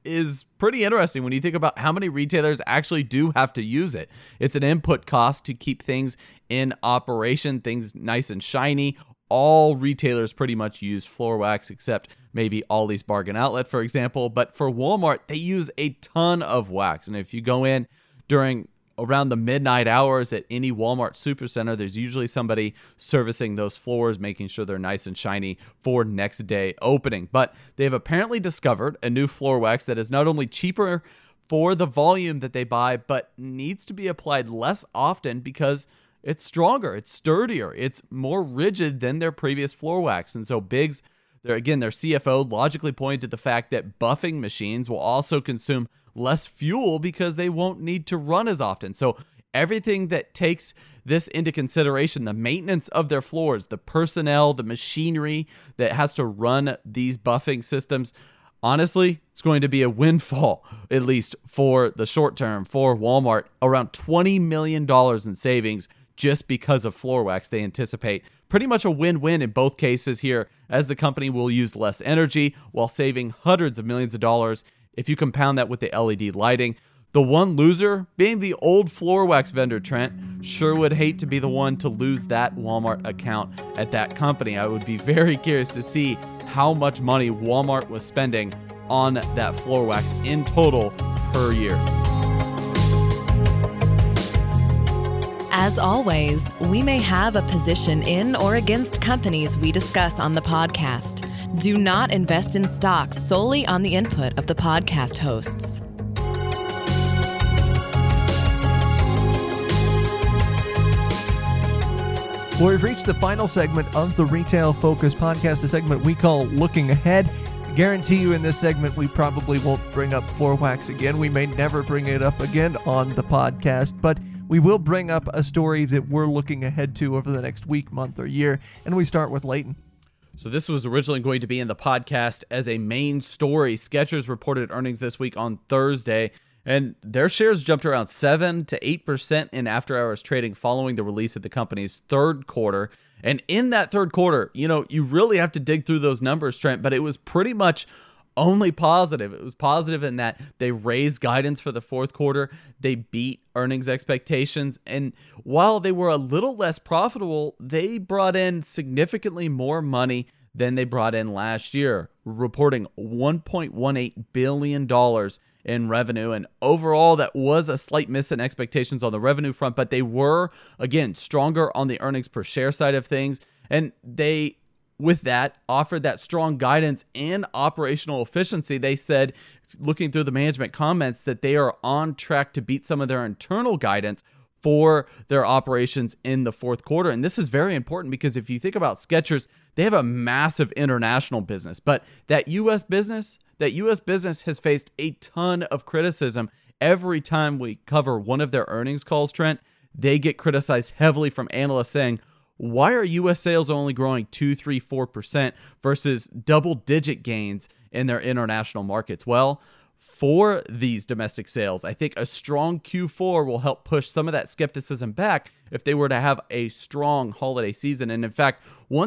is pretty interesting when you think about how many retailers actually do have to use it. It's an input cost to keep things in operation, things nice and shiny. All retailers pretty much use floor wax except maybe Ollie's Bargain Outlet, for example. But for Walmart, they use a ton of wax. And if you go in during around the midnight hours at any Walmart supercenter, there's usually somebody servicing those floors, making sure they're nice and shiny for next day opening. But they've apparently discovered a new floor wax that is not only cheaper for the volume that they buy, but needs to be applied less often because it's stronger, it's sturdier, it's more rigid than their previous floor wax. And so Biggs, their CFO, logically pointed to the fact that buffing machines will also consume less fuel because they won't need to run as often. So everything that takes this into consideration, the maintenance of their floors, the personnel, the machinery that has to run these buffing systems, honestly, it's going to be a windfall, at least for the short term, for Walmart. Around $20 million in savings just because of floor wax. They anticipate pretty much a win-win in both cases here, as the company will use less energy while saving hundreds of millions of dollars. If you compound that with the LED lighting, the one loser being the old floor wax vendor, Trent. Sure would hate to be the one to lose that Walmart account at that company. I would be very curious to see how much money Walmart was spending on that floor wax in total per year. As always, we may have a position in or against companies we discuss on the podcast. Do not invest in stocks solely on the input of the podcast hosts. Well, we've reached the final segment of the Retail Focus podcast, a segment we call Looking Ahead. I guarantee you in this segment, we probably won't bring up floor wax again. We may never bring it up again on the podcast, but we will bring up a story that we're looking ahead to over the next week, month, or year. And we start with Leighton. So this was originally going to be in the podcast as a main story. Skechers reported earnings this week on Thursday, and their shares jumped around 7 to 8% in after-hours trading following the release of the company's third quarter. And in that third quarter, you really have to dig through those numbers, Trent, but it was pretty much only positive. It was positive in that they raised guidance for the fourth quarter. They beat earnings expectations. And while they were a little less profitable, they brought in significantly more money than they brought in last year, reporting $1.18 billion in revenue. And overall, that was a slight miss in expectations on the revenue front, but they were, again, stronger on the earnings per share side of things. And they, with that, offered that strong guidance and operational efficiency. They said, looking through the management comments, that they are on track to beat some of their internal guidance for their operations in the fourth quarter. And this is very important because if you think about Skechers, they have a massive international business, but that U.S. business has faced a ton of criticism. Every time we cover one of their earnings calls, Trent, they get criticized heavily from analysts saying, why are U.S. sales only growing 2, 3, 4% versus double-digit gains in their international markets? Well, for these domestic sales, I think a strong Q4 will help push some of that skepticism back if they were to have a strong holiday season. And in fact, one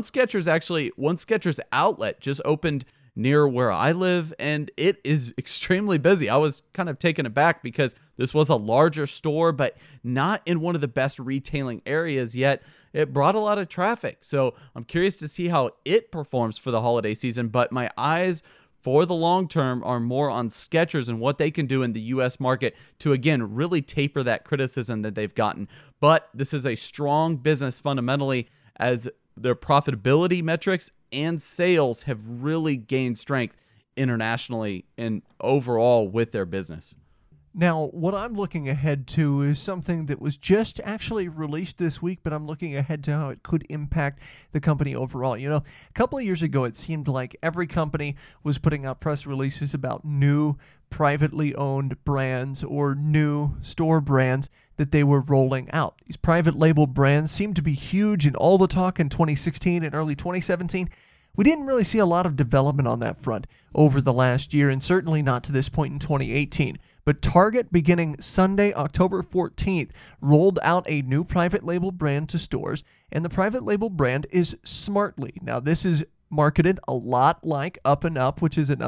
Skechers outlet just opened near where I live, and it is extremely busy. I was kind of taken aback because this was a larger store, but not in one of the best retailing areas yet. It brought a lot of traffic. So I'm curious to see how it performs for the holiday season, but my eyes for the long term are more on Skechers and what they can do in the U.S. market to, again, really taper that criticism that they've gotten. But this is a strong business fundamentally, as their profitability metrics and sales have really gained strength internationally and overall with their business. Now, what I'm looking ahead to is something that was just actually released this week, but I'm looking ahead to how it could impact the company overall. A couple of years ago, it seemed like every company was putting out press releases about new privately owned brands or new store brands that they were rolling out. These private label brands seemed to be huge in all the talk in 2016 and early 2017. We didn't really see a lot of development on that front over the last year, and certainly not to this point in 2018. But Target, beginning Sunday, October 14th, rolled out a new private label brand to stores, and the private label brand is Smartly. Now, this is marketed a lot like Up & Up, which is another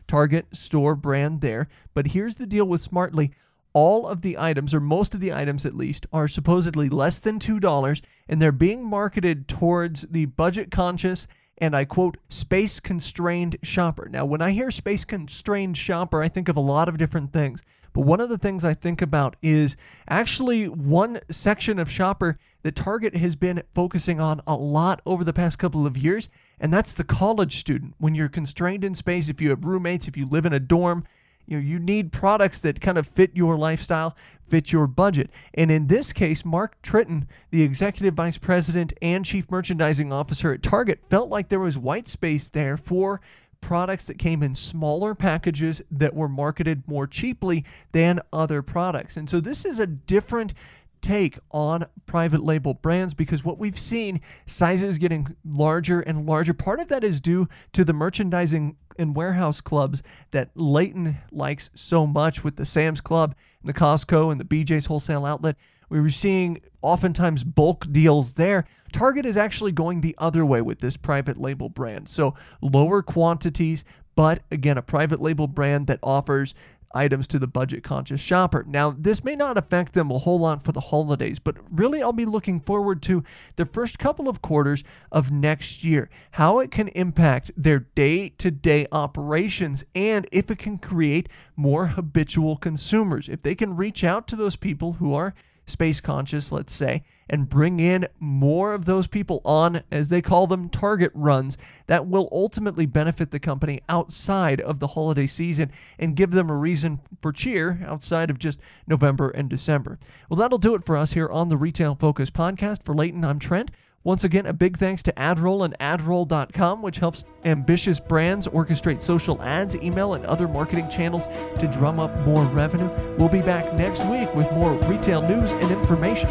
Target store brand there. But here's the deal with Smartly. All of the items, or most of the items at least, are supposedly less than $2, and they're being marketed towards the budget-conscious and, I quote, space-constrained shopper. Now, when I hear space-constrained shopper, I think of a lot of different things. But one of the things I think about is actually one section of shopper that Target has been focusing on a lot over the past couple of years, and that's the college student. When you're constrained in space, if you have roommates, if you live in a dorm, you need products that kind of fit your lifestyle, fit your budget. And in this case, Mark Tritton, the executive vice president and chief merchandising officer at Target, felt like there was white space there for products that came in smaller packages that were marketed more cheaply than other products. And so this is a different take on private label brands, because what we've seen, sizes getting larger and larger. Part of that is due to the merchandising and warehouse clubs that Leighton likes so much with the Sam's Club and the Costco and the BJ's wholesale outlet. We were seeing oftentimes bulk deals there. Target is actually going the other way with this private label brand. So lower quantities, but again, a private label brand that offers items to the budget-conscious shopper. Now, this may not affect them a whole lot for the holidays, but really I'll be looking forward to the first couple of quarters of next year, how it can impact their day-to-day operations, and if it can create more habitual consumers. If they can reach out to those people who are space conscious, let's say, and bring in more of those people on, as they call them, target runs, that will ultimately benefit the company outside of the holiday season and give them a reason for cheer outside of just November and December. Well, that'll do it for us here on the Retail Focus podcast. For Leighton, I'm Trent. Once again, a big thanks to AdRoll and AdRoll.com, which helps ambitious brands orchestrate social ads, email, and other marketing channels to drum up more revenue. We'll be back next week with more retail news and information.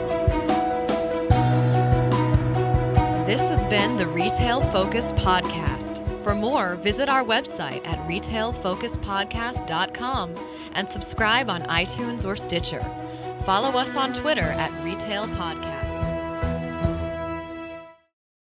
This has been the Retail Focus Podcast. For more, visit our website at retailfocuspodcast.com and subscribe on iTunes or Stitcher. Follow us on Twitter at Retail Podcast.